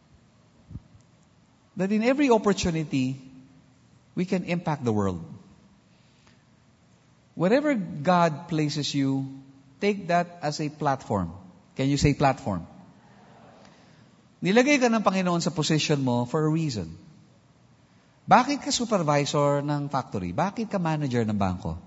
that in every opportunity, we can impact the world. Wherever God places you, take that as a platform. Can you say platform? Nilagay ka ng Panginoon sa position mo for a reason. Bakit ka supervisor ng factory? Bakit ka manager ng bangko?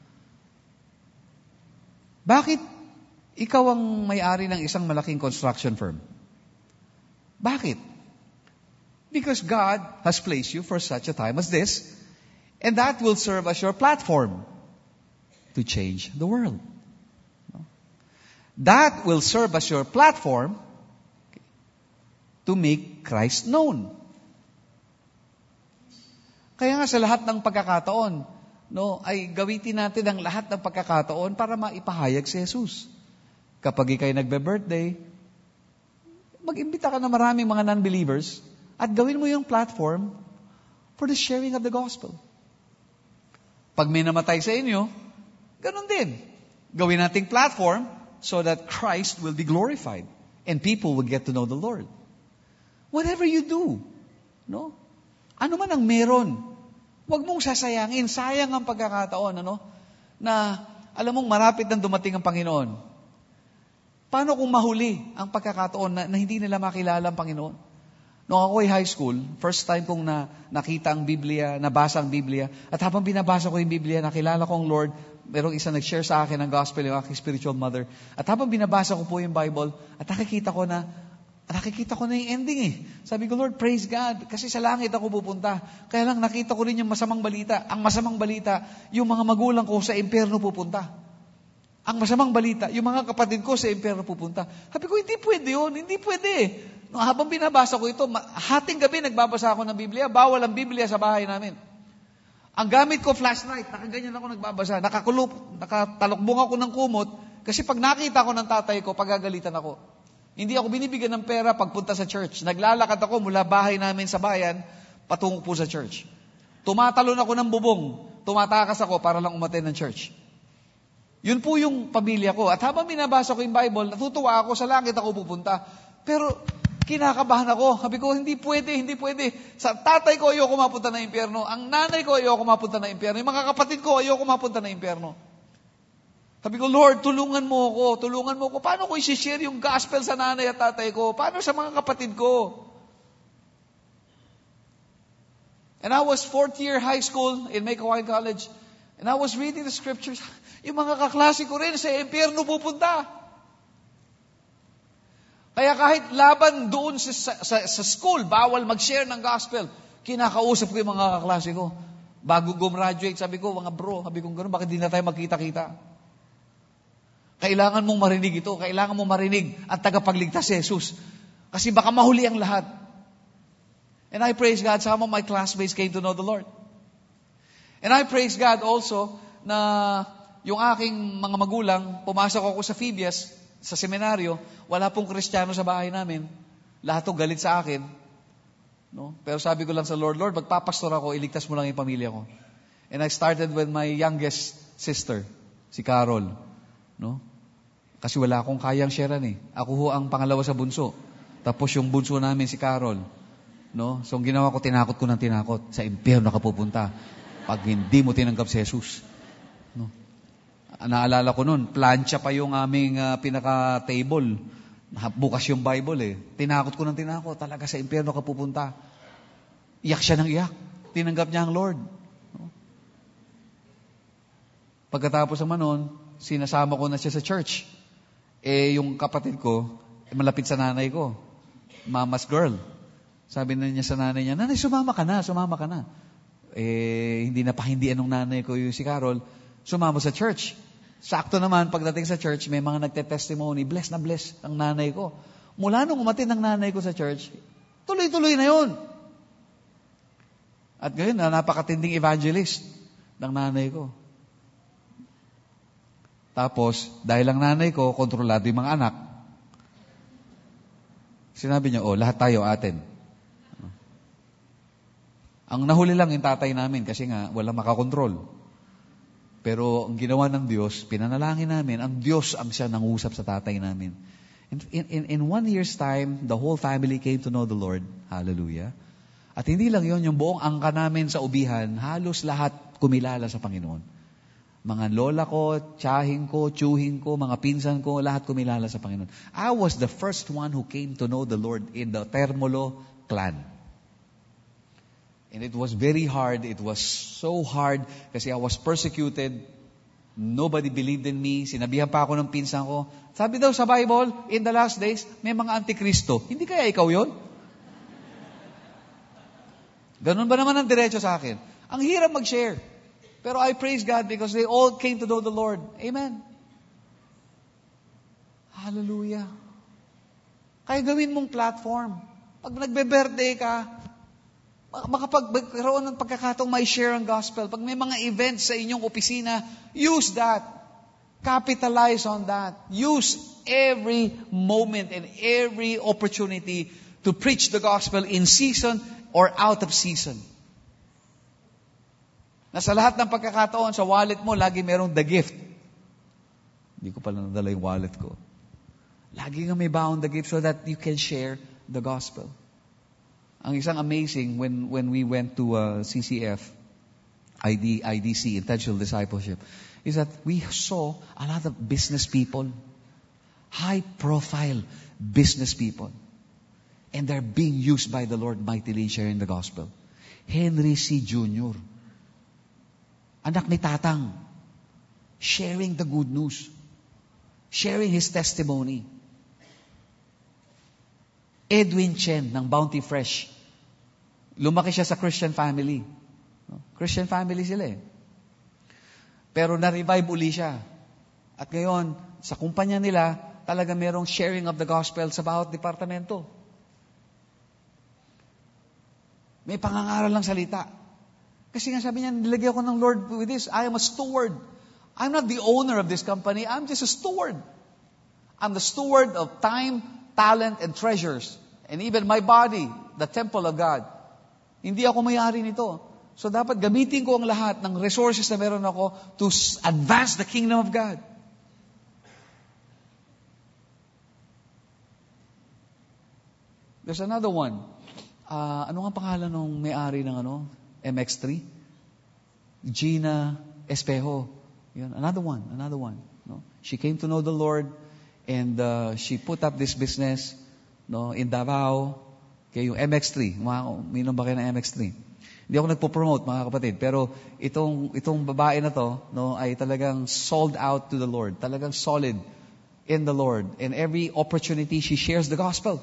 Bakit ikaw ang may-ari ng isang malaking construction firm? Bakit? Because God has placed you for such a time as this, and that will serve as your platform to change the world. That will serve as your platform to make Christ known. Kaya nga sa lahat ng pagkakataon, no, ay gawitin natin ang lahat ng pagkakataon para maipahayag si Jesus. Kapag ikay nagbe-birthday, mag-imbita ka na maraming mga non-believers at gawin mo yung platform for the sharing of the gospel. Pag may namatay sa inyo, ganun din. Gawin nating platform so that Christ will be glorified and people will get to know the Lord. Whatever you do, no? Ano man ang meron, huwag mong sasayangin. Sayang ang pagkakataon, ano? Na alam mong marapit nang dumating ang Panginoon. Paano kung mahuli ang pagkakataon na, na hindi nila makilala ang Panginoon? Noong ako ay high school, first time kong na, nakita ang Biblia, nabasa ang Biblia, at habang binabasa ko yung Biblia, nakilala ko ang Lord, merong isa nag-share sa akin ng gospel, yung aking spiritual mother, at habang binabasa ko po yung Bible, at nakikita ko na, nakikita ko na yung ending eh. Sabi ko, Lord, praise God, kasi sa langit ako pupunta. Kaya lang nakita ko rin yung masamang balita. Ang masamang balita, yung mga magulang ko sa impyerno pupunta. Ang masamang balita, yung mga kapatid ko sa impyerno pupunta. Sabi ko, hindi pwede yun, hindi pwede. No, habang binabasa ko ito, hating gabi nagbabasa ako ng Biblia, bawal ang Biblia sa bahay namin. Ang gamit ko flashlight, nakaganyan ako nagbabasa, nakakulop, nakatalokbong ako ng kumot, kasi pag nakita ko ng tatay ko, pagagalitan ako. Hindi ako binibigyan ng pera pagpunta sa church. Naglalakad ako mula bahay namin sa bayan, patungo po sa church. Tumatalon ako ng bubong, tumatakas ako para lang umattend ng church. Yun po yung pamilya ko. At habang binabasa ko yung Bible, natutuwa ako, sa langit ako pupunta. Pero kinakabahan ako. Sabi ko, hindi pwede, hindi pwede. Sa tatay ko, ayoko mapunta na impyerno. Ang nanay ko, ayoko mapunta na impyerno. Yung mga kapatid ko, ayoko mapunta na impyerno. Sabi ko, Lord, tulungan mo ako, tulungan mo ako. Paano ko i-share yung gospel sa nanay at tatay ko? Paano sa mga kapatid ko? And I was fourth year high school in Make-A-Wine College. And I was reading the scriptures. Yung mga kaklase ko rin sa impyerno pupunta. Kaya kahit laban doon sa, sa, sa school, bawal mag-share ng gospel. Kinakausap ko yung mga kaklase ko. Bago gumraduate, sabi ko, mga bro, sabi ko gano'n, bakit di na tayo magkita-kita? Kailangan mong marinig ito. Kailangan mong marinig ang tagapagligtas si Jesus. Kasi baka mahuli ang lahat. And I praise God, some of my classmates came to know the Lord. And I praise God also na yung aking mga magulang, pumasok ako sa Phoebias, sa seminaryo, wala pong Kristiyano sa bahay namin. Lahat to galit sa akin. No? Pero sabi ko lang sa Lord, Lord, magpapastor ako, iligtas mo lang yung pamilya ko. And I started with my youngest sister, si Carol. No? Kasi wala akong kayang sharean eh. Ako ho ang pangalawa sa bunso. Tapos yung bunso namin si Carol. No? So ang ginawa ko, tinakot ko ng tinakot. Sa impyerno ka pupunta. Pag hindi mo tinanggap si Jesus. No? Naalala ko nun, plancha pa yung aming uh, pinaka-table. Bukas yung Bible eh. Tinakot ko ng tinakot. Talaga sa impyerno ka pupunta. Iyak siya ng iyak. Tinanggap niya ang Lord. No? Pagkatapos naman nun, sinasama ko na siya sa church. Eh, yung kapatid ko, eh, malapit sa nanay ko. Mama's girl. Sabi na niya sa nanay niya, nanay, sumama ka na, sumama ka na. Eh, hindi na pahindian ng nanay ko yung si Carol, sumama sa church. Sakto naman, pagdating sa church, may mga nagte-testimony, bless na bless ang nanay ko. Mula nung umatin ng nanay ko sa church, tuloy-tuloy na yun. At ngayon, na napakatinding evangelist ng nanay ko. Tapos, dahil ang nanay ko, kontrolado yung mga anak. Sinabi niya, oh, lahat tayo atin. Ang nahuli lang yung tatay namin kasi nga, walang makakontrol. Pero ang ginawa ng Diyos, pinanalangin namin, ang Diyos ang siya nangusap sa tatay namin. In, in, in one year's time, the whole family came to know the Lord. Hallelujah. At hindi lang yon, yung buong angka namin sa ubihan, halos lahat kumilala sa Panginoon. Mga lola ko, tiyahing ko, tiyuhin ko, mga pinsan ko, lahat kumilala sa Panginoon. I was the first one who came to know the Lord in the Termolo clan. And it was very hard. It was so hard kasi I was persecuted. Nobody believed in me. Sinabihan pa ako ng pinsan ko. Sabi daw sa Bible, in the last days, may mga antikristo. Hindi kaya ikaw yon? Ganun ba naman ang diretso sa akin? Ang hirap mag-share. Pero I praise God because they all came to know the Lord. Amen. Hallelujah. Kaya gawin mong platform. Pag nagbe-birthday ka, makapagkaroon ng pagkakataong may share ang gospel. Pag may mga events sa inyong opisina, use that. Capitalize on that. Use every moment and every opportunity to preach the gospel in season or out of season. Na sa lahat ng pagkakataon, sa wallet mo, lagi merong the gift. Hindi ko pala nadala yung wallet ko. Lagi nga may baon the gift so that you can share the gospel. Ang isang amazing, when when we went to uh, C C F, I D, I D C, Intentional Discipleship, is that we saw a lot of business people, high-profile business people, and they're being used by the Lord mightily sharing the gospel. Henry C. Junior, anak ni Tatang, sharing the good news, sharing his testimony. Edwin Chen ng Bounty Fresh. Lumaki siya sa Christian family. Christian family sila eh. Pero na-revive uli siya. At ngayon, sa kumpanya nila, talaga merong sharing of the gospel sa bawat departamento. May pangangaral ng salita. Kasi nga sabi niya, nilagyan ko ng Lord with this. I am a steward. I'm not the owner of this company. I'm just a steward. I'm the steward of time, talent, and treasures. And even my body, the temple of God. Hindi ako may-ari nito. So dapat gamitin ko ang lahat ng resources na meron ako to advance the kingdom of God. There's another one. Uh, ano nga pangalan ng may-ari ng ano? M X three? Gina Espejo. Yun, another one, another one. No? She came to know the Lord and uh, she put up this business no, in Davao. Kaya yung M X three. Minom ba kayo ng M X three? Hindi ako nagpo-promote, mga kapatid. Pero itong, itong babae na to, no, ay talagang sold out to the Lord. Talagang solid in the Lord. And every opportunity, she shares the gospel.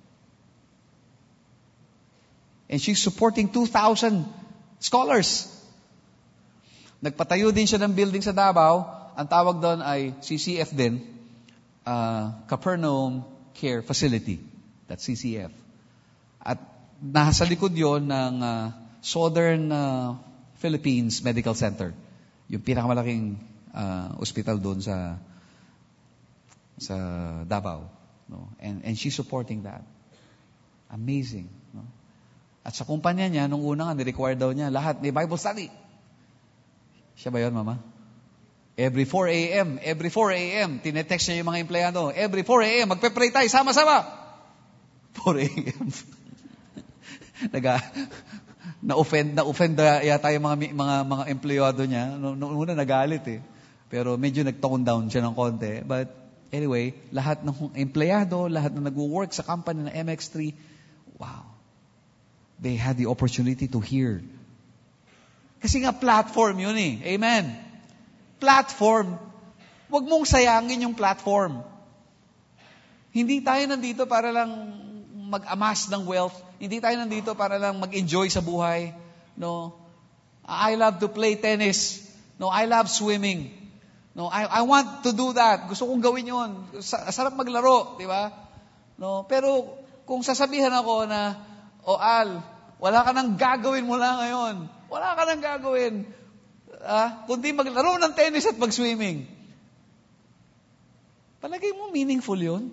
And she's supporting two thousand scholars. Nagpatayo din siya ng building sa Davao. Ang tawag doon ay C C F din. Uh, Capernaum Care Facility. That's C C F. At nasa likod yon ng uh, Southern uh, Philippines Medical Center. Yung pinakamalaking uh, ospital doon sa sa Davao. No? And, and she's supporting that. Amazing. No? At sa kumpanya niya, nung una nga, ni-require daw niya, lahat may Bible study. Siya ba yun, Mama? Every four a.m., every four a.m., tinetext niya yung mga empleyado, every four a.m., magpe-pray tayo, sama-sama. four a.m. Naga, na-offend, na-offend yata yung mga, mga, mga empleyado niya. Noong no, una, nagalit eh. Pero medyo nag-tone down siya ng konti. But anyway, lahat ng empleyado, lahat na nag-work sa company ng M X three, wow. They had the opportunity to hear. Kasi nga platform yun eh. Amen. Platform. Huwag mong sayangin yung platform. Hindi tayo nandito para lang mag-amass ng wealth. Hindi tayo nandito para lang mag-enjoy sa buhay. No. I love to play tennis. No, I love swimming. No, I I want to do that. Gusto kong gawin 'yon. Sarap maglaro, 'di ba? No, pero kung sasabihan ako na o Al, wala ka nang gagawin mula ngayon. Wala ka nang gagawin. Ah, kundi maglaro ng tennis at mag-swimming. Palagay mo meaningful 'yun?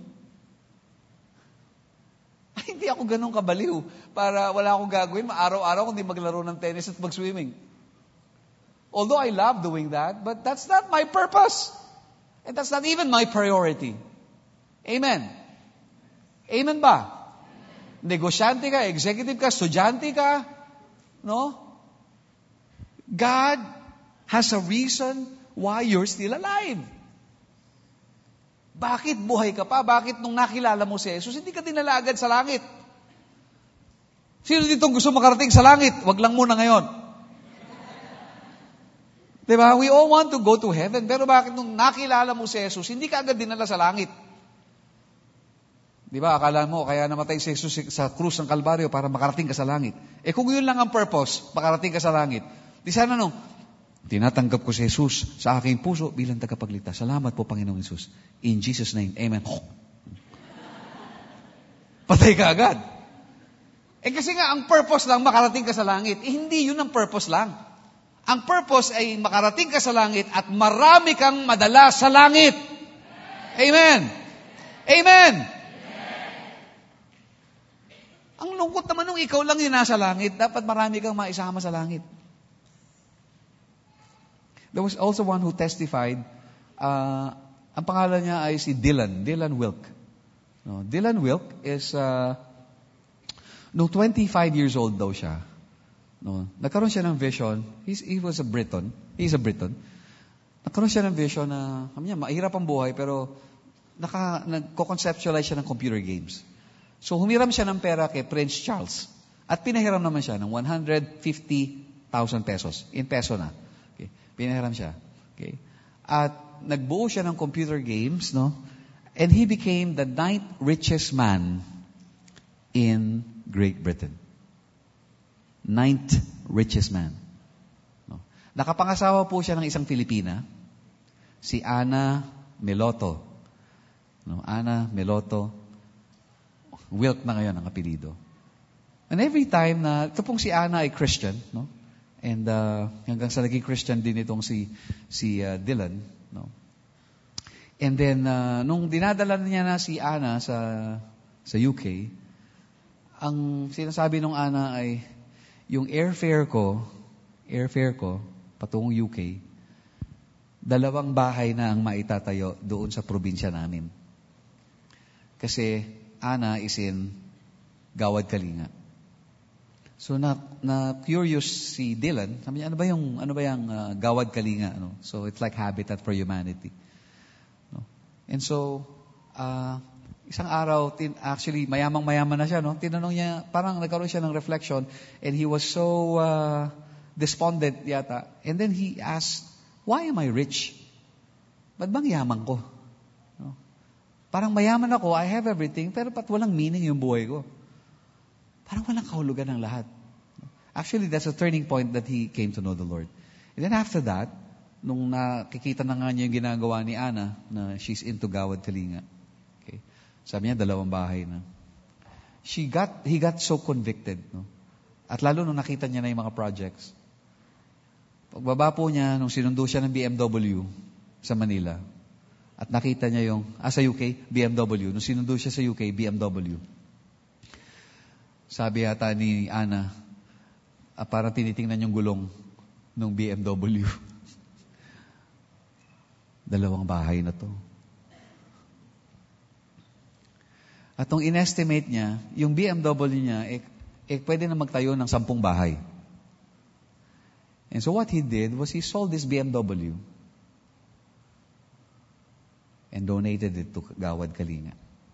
Ay, hindi ako ganun kabaliw para wala akong gagawin, araw-araw kundi maglaro ng tennis at mag-swimming. Although I love doing that, but that's not my purpose. And that's not even my priority. Amen. Amen ba? Negosyante ka, executive ka, estudyante ka, no? God has a reason why you're still alive. Bakit buhay ka pa? Bakit nung nakilala mo si Jesus, hindi ka dinala agad sa langit? Sino dito gusto makarating sa langit? Wag lang muna ngayon. Diba? We all want to go to heaven, pero bakit nung nakilala mo si Jesus, hindi ka agad dinala sa langit? Di ba, akala mo, kaya namatay si Jesus sa krus ng Kalbaryo para makarating ka sa langit. Eh kung yun lang ang purpose, makarating ka sa langit, di sana no, tinatanggap ko si Jesus sa aking puso bilang tagapagligtas. Salamat po, Panginoong Jesus. In Jesus' name, amen. Patay ka agad. Eh kasi nga, ang purpose lang, makarating ka sa langit. Eh hindi yun ang purpose lang. Ang purpose ay makarating ka sa langit at marami kang madala sa langit. Amen. Amen. Ang lungkot naman nung ikaw lang yung nasa langit, dapat marami kang maisama sa langit. There was also one who testified, uh, ang pangalan niya ay si Dylan, Dylan Wilk. No, Dylan Wilk is, uh, no, twenty-five years old daw siya. No, nagkaroon siya ng vision. He's, he was a Briton. He's a Briton. Nagkaroon siya ng vision na, kami niya, mahirap ang buhay, pero naka, nagko-conceptualize siya ng computer games. So, humiram siya ng pera kay Prince Charles. At pinahiram naman siya ng one hundred fifty thousand pesos. In peso na. Okay. Pinahiram siya. Okay. At nagbuo siya ng computer games, no? And he became the ninth richest man in Great Britain. Ninth richest man. No? Nakapangasawa po siya ng isang Filipina, si Ana Meloto. No? Ana Meloto. Wilk na ngayon ang apelido. And every time na, ito pong si Ana ay Christian, no? And uh, hanggang sa naging Christian din itong si, si uh, Dylan, no? And then, uh, nung dinadala niya na si Ana sa, sa U K, ang sinasabi nung Ana ay, yung airfare ko, airfare ko, patungong U K, dalawang bahay na ang maitatayo doon sa probinsya namin. Kasi, Ana is in Gawad Kalinga. So na na curious si Dylan, sabi niya, ano ba yung ano ba yung uh, Gawad Kalinga, no? So it's like Habitat for Humanity. No? And so uh, isang araw tin, actually mayamang-mayaman na siya, no? Tinanong niya, parang nagkaroon siya ng reflection and he was so uh, despondent yata. And then he asked, why am I rich? Ba't bang yaman ko? Parang mayaman ako, I have everything, pero pat walang meaning yung buhay ko. Parang walang kahulugan ng lahat. Actually, that's a turning point that he came to know the Lord. And then after that, nung nakikita na nga niya yung ginagawa ni Ana, na she's into Gawad Kalinga. Okay. Sabi niya, dalawang bahay na. She got, he got so convicted. No? At lalo nung nakita niya na yung mga projects. Pagbaba po niya, nung sinundo siya ng B M W sa Manila, at nakita niya yung, ah, sa U K, B M W. Nung sinundo siya sa U K, B M W. Sabi yata ni Ana, ah, parang tinitingnan yung gulong ng B M W. Dalawang bahay na to. At nung inestimate niya, yung B M W niya, eh, eh pwede na magtayo ng sampung bahay. And so what he did was he sold this B M W and donated it to Gawad Kalinga.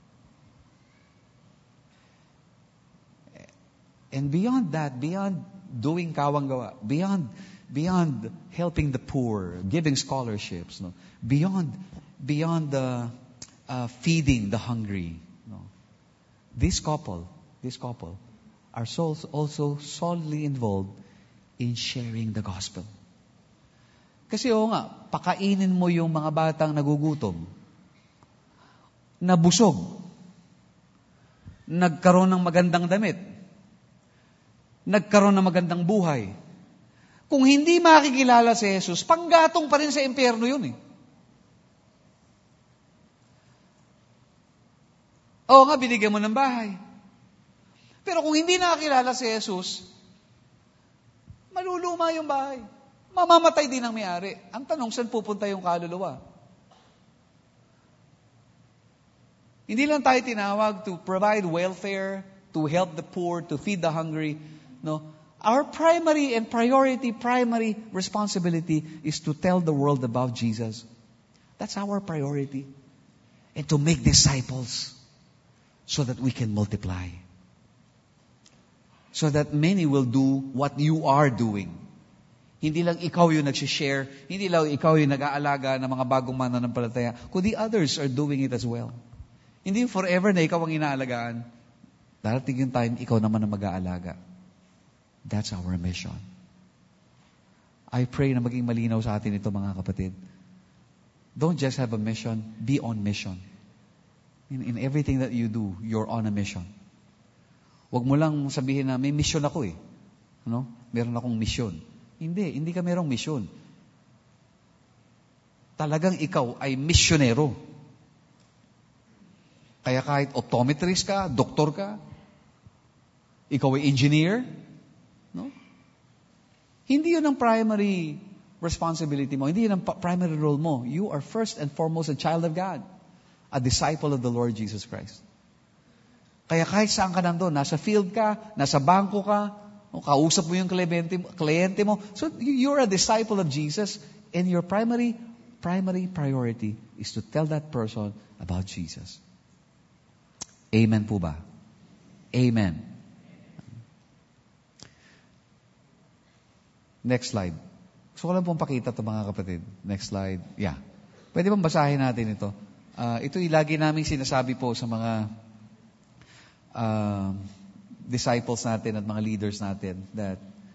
And beyond that, beyond doing kawang gawa, beyond beyond helping the poor, giving scholarships, no, beyond beyond the uh, feeding the hungry, no, this couple, this couple, are so, also solely involved in sharing the gospel. Kasi oo nga, pakainin mo yung mga batang nagugutom, nabusog, nagkaroon ng magandang damit, nagkaroon ng magandang buhay. Kung hindi makikilala si Jesus, panggatong pa rin sa impyerno yun eh. Oo nga, binigyan mo ng bahay. Pero kung hindi nakakilala si Jesus, maluluma yung bahay. Mamamatay din ang may-ari. Ang tanong, saan pupunta yung kaluluwa? Hindi lang tayo tinawag to provide welfare, to help the poor, to feed the hungry. No, our primary and priority, primary responsibility is to tell the world about Jesus. That's our priority. And to make disciples so that we can multiply. So that many will do what you are doing. Hindi lang ikaw yung nagsishare, hindi lang ikaw yung nag-aalaga ng mga bagong mananampalataya, kundi others are doing it as well. Hindi forever na ikaw ang inaalagaan. Darating yung time, ikaw naman ang mag-aalaga. That's our mission. I pray na maging malinaw sa atin ito, mga kapatid. Don't just have a mission, be on mission. In, in everything that you do, you're on a mission. Huwag mo lang sabihin na may mission ako eh. Ano? Meron akong mission. Hindi, hindi ka merong mission. Talagang ikaw ay misyonero. Kaya kahit optometrist ka, doktor ka, ikaw ay engineer, no? Hindi yun ang primary responsibility mo. Hindi yun ang primary role mo. You are first and foremost a child of God. A disciple of the Lord Jesus Christ. Kaya kahit saan ka nandun, nasa field ka, nasa bangko ka, kausap mo yung kliyente, kliyente mo. So you're a disciple of Jesus and your primary primary priority is to tell that person about Jesus. Amen po ba? Amen. Next slide. Gusto ko lang pong pakita ito mga kapatid. Next slide. Yeah. Pwede bang basahin natin ito? Uh, ito lagi namin sinasabi po sa mga uh, disciples natin at mga leaders natin that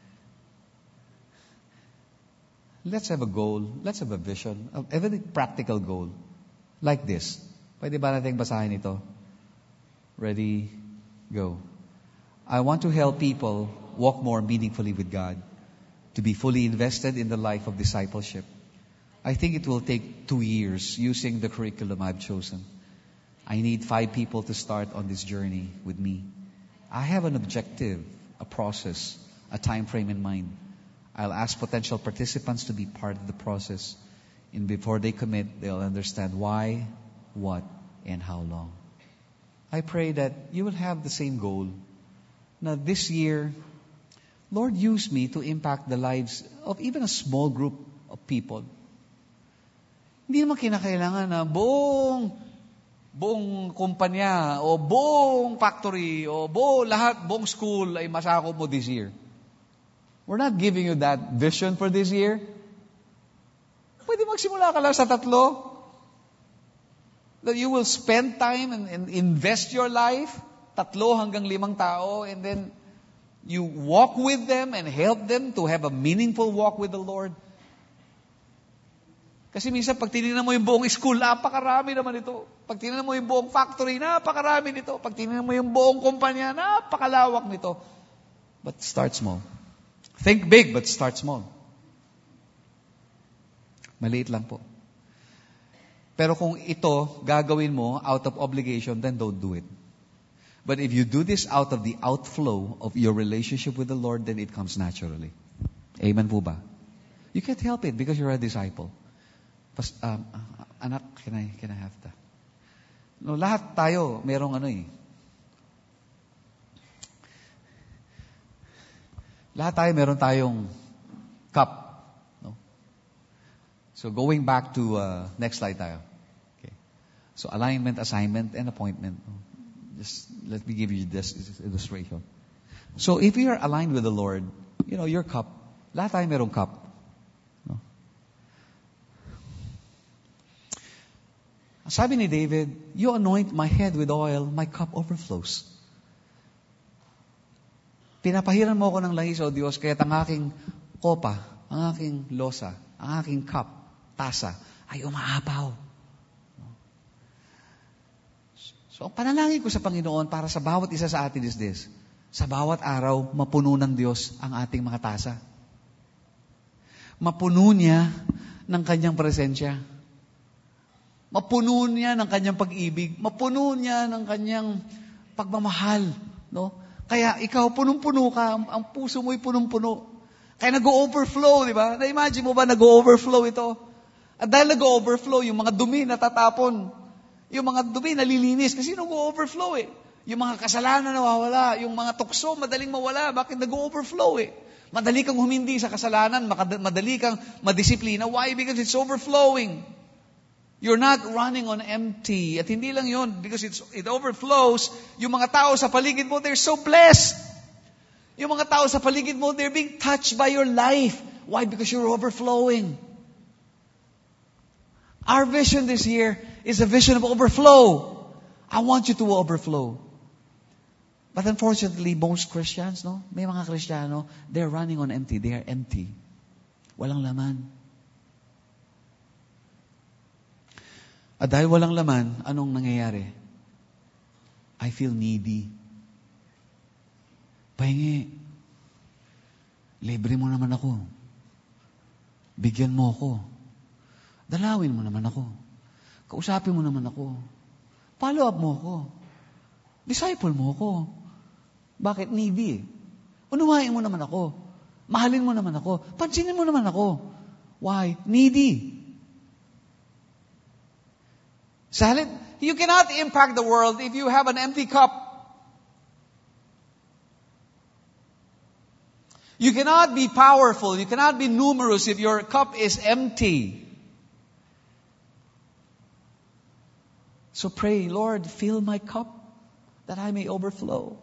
let's have a goal, let's have a vision, a very practical goal. Like this. Pwede ba natin basahin ito? Ready? Go. I want to help people walk more meaningfully with God, to be fully invested in the life of discipleship. I think it will take two years using the curriculum I've chosen. I need five people to start on this journey with me. I have an objective, a process, a time frame in mind. I'll ask potential participants to be part of the process. And before they commit, they'll understand why, what, and how long. I pray that you will have the same goal. Now this year, Lord, use me to impact the lives of even a small group of people. Hindi naman kinakailangan na buong, buong kumpanya, o buong factory, o buong lahat, buong school ay masakop mo this year. We're not giving you that vision for this year. Pwede magsimula ka lang sa tatlo. That you will spend time and, and invest your life, tatlo hanggang limang tao, and then you walk with them and help them to have a meaningful walk with the Lord. Kasi minsan, pag tinignan mo yung buong school, napakarami naman ito. Pag tinignan mo yung buong factory, napakarami nito. Pag tinignan mo yung buong kumpanya, napakalawak nito. But start small. Think big, but start small. Maliit lang po. Pero kung ito, gagawin mo out of obligation, then don't do it. But if you do this out of the outflow of your relationship with the Lord, then it comes naturally. Amen po ba? You can't help it because you're a disciple. Pas, um, anak, can I, can I have that? No, lahat tayo, merong ano eh. Lahat tayo, meron tayong cup. No? So going back to, uh, next slide tayo. Okay. So alignment, assignment, and appointment. Just let me give you this illustration. So if you are aligned with the Lord, you know, your cup, lahat tayo merong cup. No? Sabi ni David, you anoint my head with oil, my cup overflows. Pinapahiran mo ako ng langis, O Diyos, kaya't ang aking kopa, ang aking losa, ang aking cup, tasa, ay umaapaw. So, ang panalangin ko sa Panginoon para sa bawat isa sa atin is this. Sa bawat araw, mapuno ng Diyos ang ating mga tasa. Mapuno niya ng kanyang presensya. Mapuno niya ng kanyang pag-ibig. Mapuno niya ng kanyang pagmamahal. No? Kaya ikaw, punong-puno ka. Ang, ang puso mo'y punong-puno. Kaya nag-o-overflow, di ba? Na-imagine mo ba nag-o-overflow ito? At dahil nag-o-overflow, yung mga dumi natatapon. Yung mga dumi nalilinis. Kasi nag-o-overflow eh. Yung mga kasalanan nawawala. Yung mga tukso, madaling mawala. Bakit nag-o-overflow eh? Madali kang humindi sa kasalanan. Madali kang madisiplina. Why? Because it's overflowing. You're not running on empty. At hindi lang yun, because it's, it overflows. Yung mga tao sa paligid mo, they're so blessed. Yung mga tao sa paligid mo, they're being touched by your life. Why? Because you're overflowing. Our vision this year is a vision of overflow. I want you to overflow. But unfortunately, most Christians, no? May mga Kristiyano, they're running on empty. They are empty. Walang laman. At dahil walang laman, anong nangyayari? I feel needy. Pahingi. Libre mo naman ako. Bigyan mo ako. Dalawin mo naman ako. Kausapin mo naman ako. Follow up mo ako. Disciple mo ako. Bakit needy? Unawain mo naman ako. Mahalin mo naman ako. Pansinin mo naman ako. Why? Needy. Salad, you cannot impact the world if you have an empty cup. You cannot be powerful, you cannot be numerous if your cup is empty. So pray, Lord, fill my cup that I may overflow.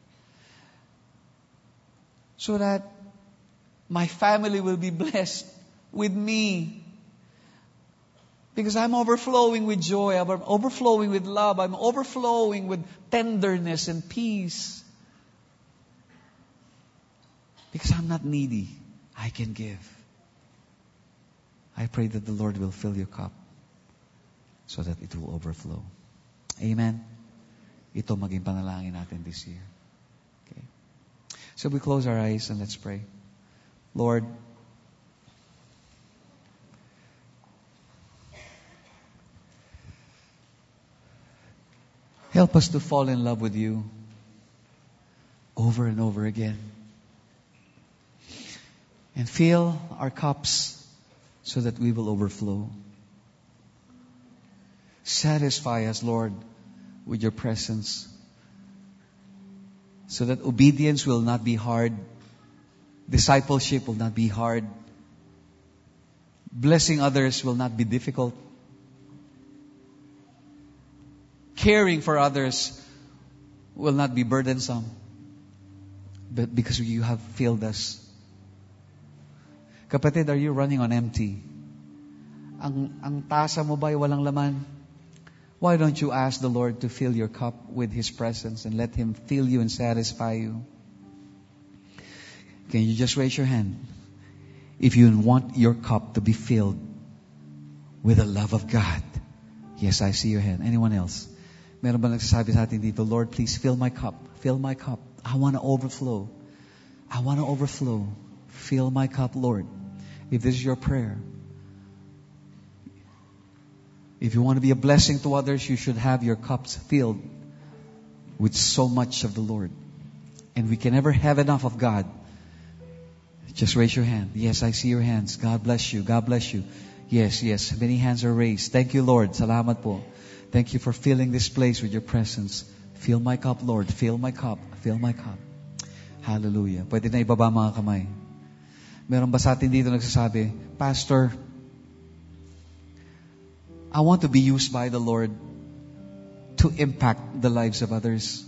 So that my family will be blessed with me. Because I'm overflowing with joy, I'm overflowing with love, I'm overflowing with tenderness and peace. Because I'm not needy, I can give. I pray that the Lord will fill your cup so that it will overflow. Amen? Ito maging panalangin natin this year. Okay. So we close our eyes and let's pray. Lord, help us to fall in love with you over and over again. And fill our cups so that we will overflow. Satisfy us, Lord, with your presence so that obedience will not be hard. Discipleship will not be hard. Blessing others will not be difficult. Caring for others will not be burdensome. But because you have filled us. Kapatid, are you running on empty? Ang, ang tasa mo ba'y walang laman? Why don't you ask the Lord to fill your cup with His presence and let Him fill you and satisfy you? Can you just raise your hand? If you want your cup to be filled with the love of God. Yes, I see your hand. Anyone else? Meron ba nagsasabi sa atin dito, Lord, please fill my cup. Fill my cup. I want to overflow. I want to overflow. Fill my cup, Lord. If this is your prayer, if you want to be a blessing to others, you should have your cups filled with so much of the Lord. And we can never have enough of God. Just raise your hand. Yes, I see your hands. God bless you. God bless you. Yes, yes. Many hands are raised. Thank you, Lord. Salamat po. Thank you for filling this place with your presence. Fill my cup, Lord. Fill my cup. Fill my cup. Hallelujah. Pwede na ibaba mga kamay. Meron ba sa atin dito nagsasabi, Pastor, I want to be used by the Lord to impact the lives of others.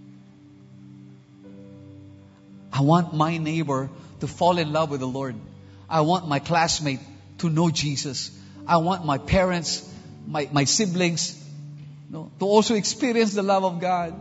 I want my neighbor to fall in love with the Lord. I want my classmate to know Jesus. I want my parents, my, my siblings, you know, to also experience the love of God.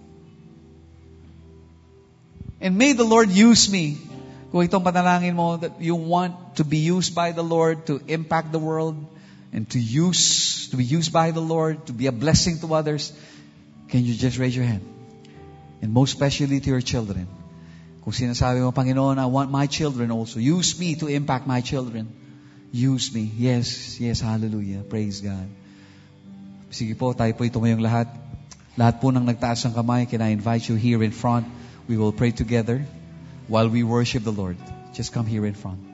And may the Lord use me. Kung itong panalangin mo that you want to be used by the Lord to impact the world and to use, to be used by the Lord to be a blessing to others, can you just raise your hand? And most especially to your children. Kung sinasabi mo, Panginoon, I want my children also. Use me to impact my children. Use me. Yes, yes, hallelujah. Praise God. Sige po, tayo po tumayong lahat. Lahat po ng nagtaas ng kamay, can I invite you here in front? We will pray together while we worship the Lord. Just come here in front.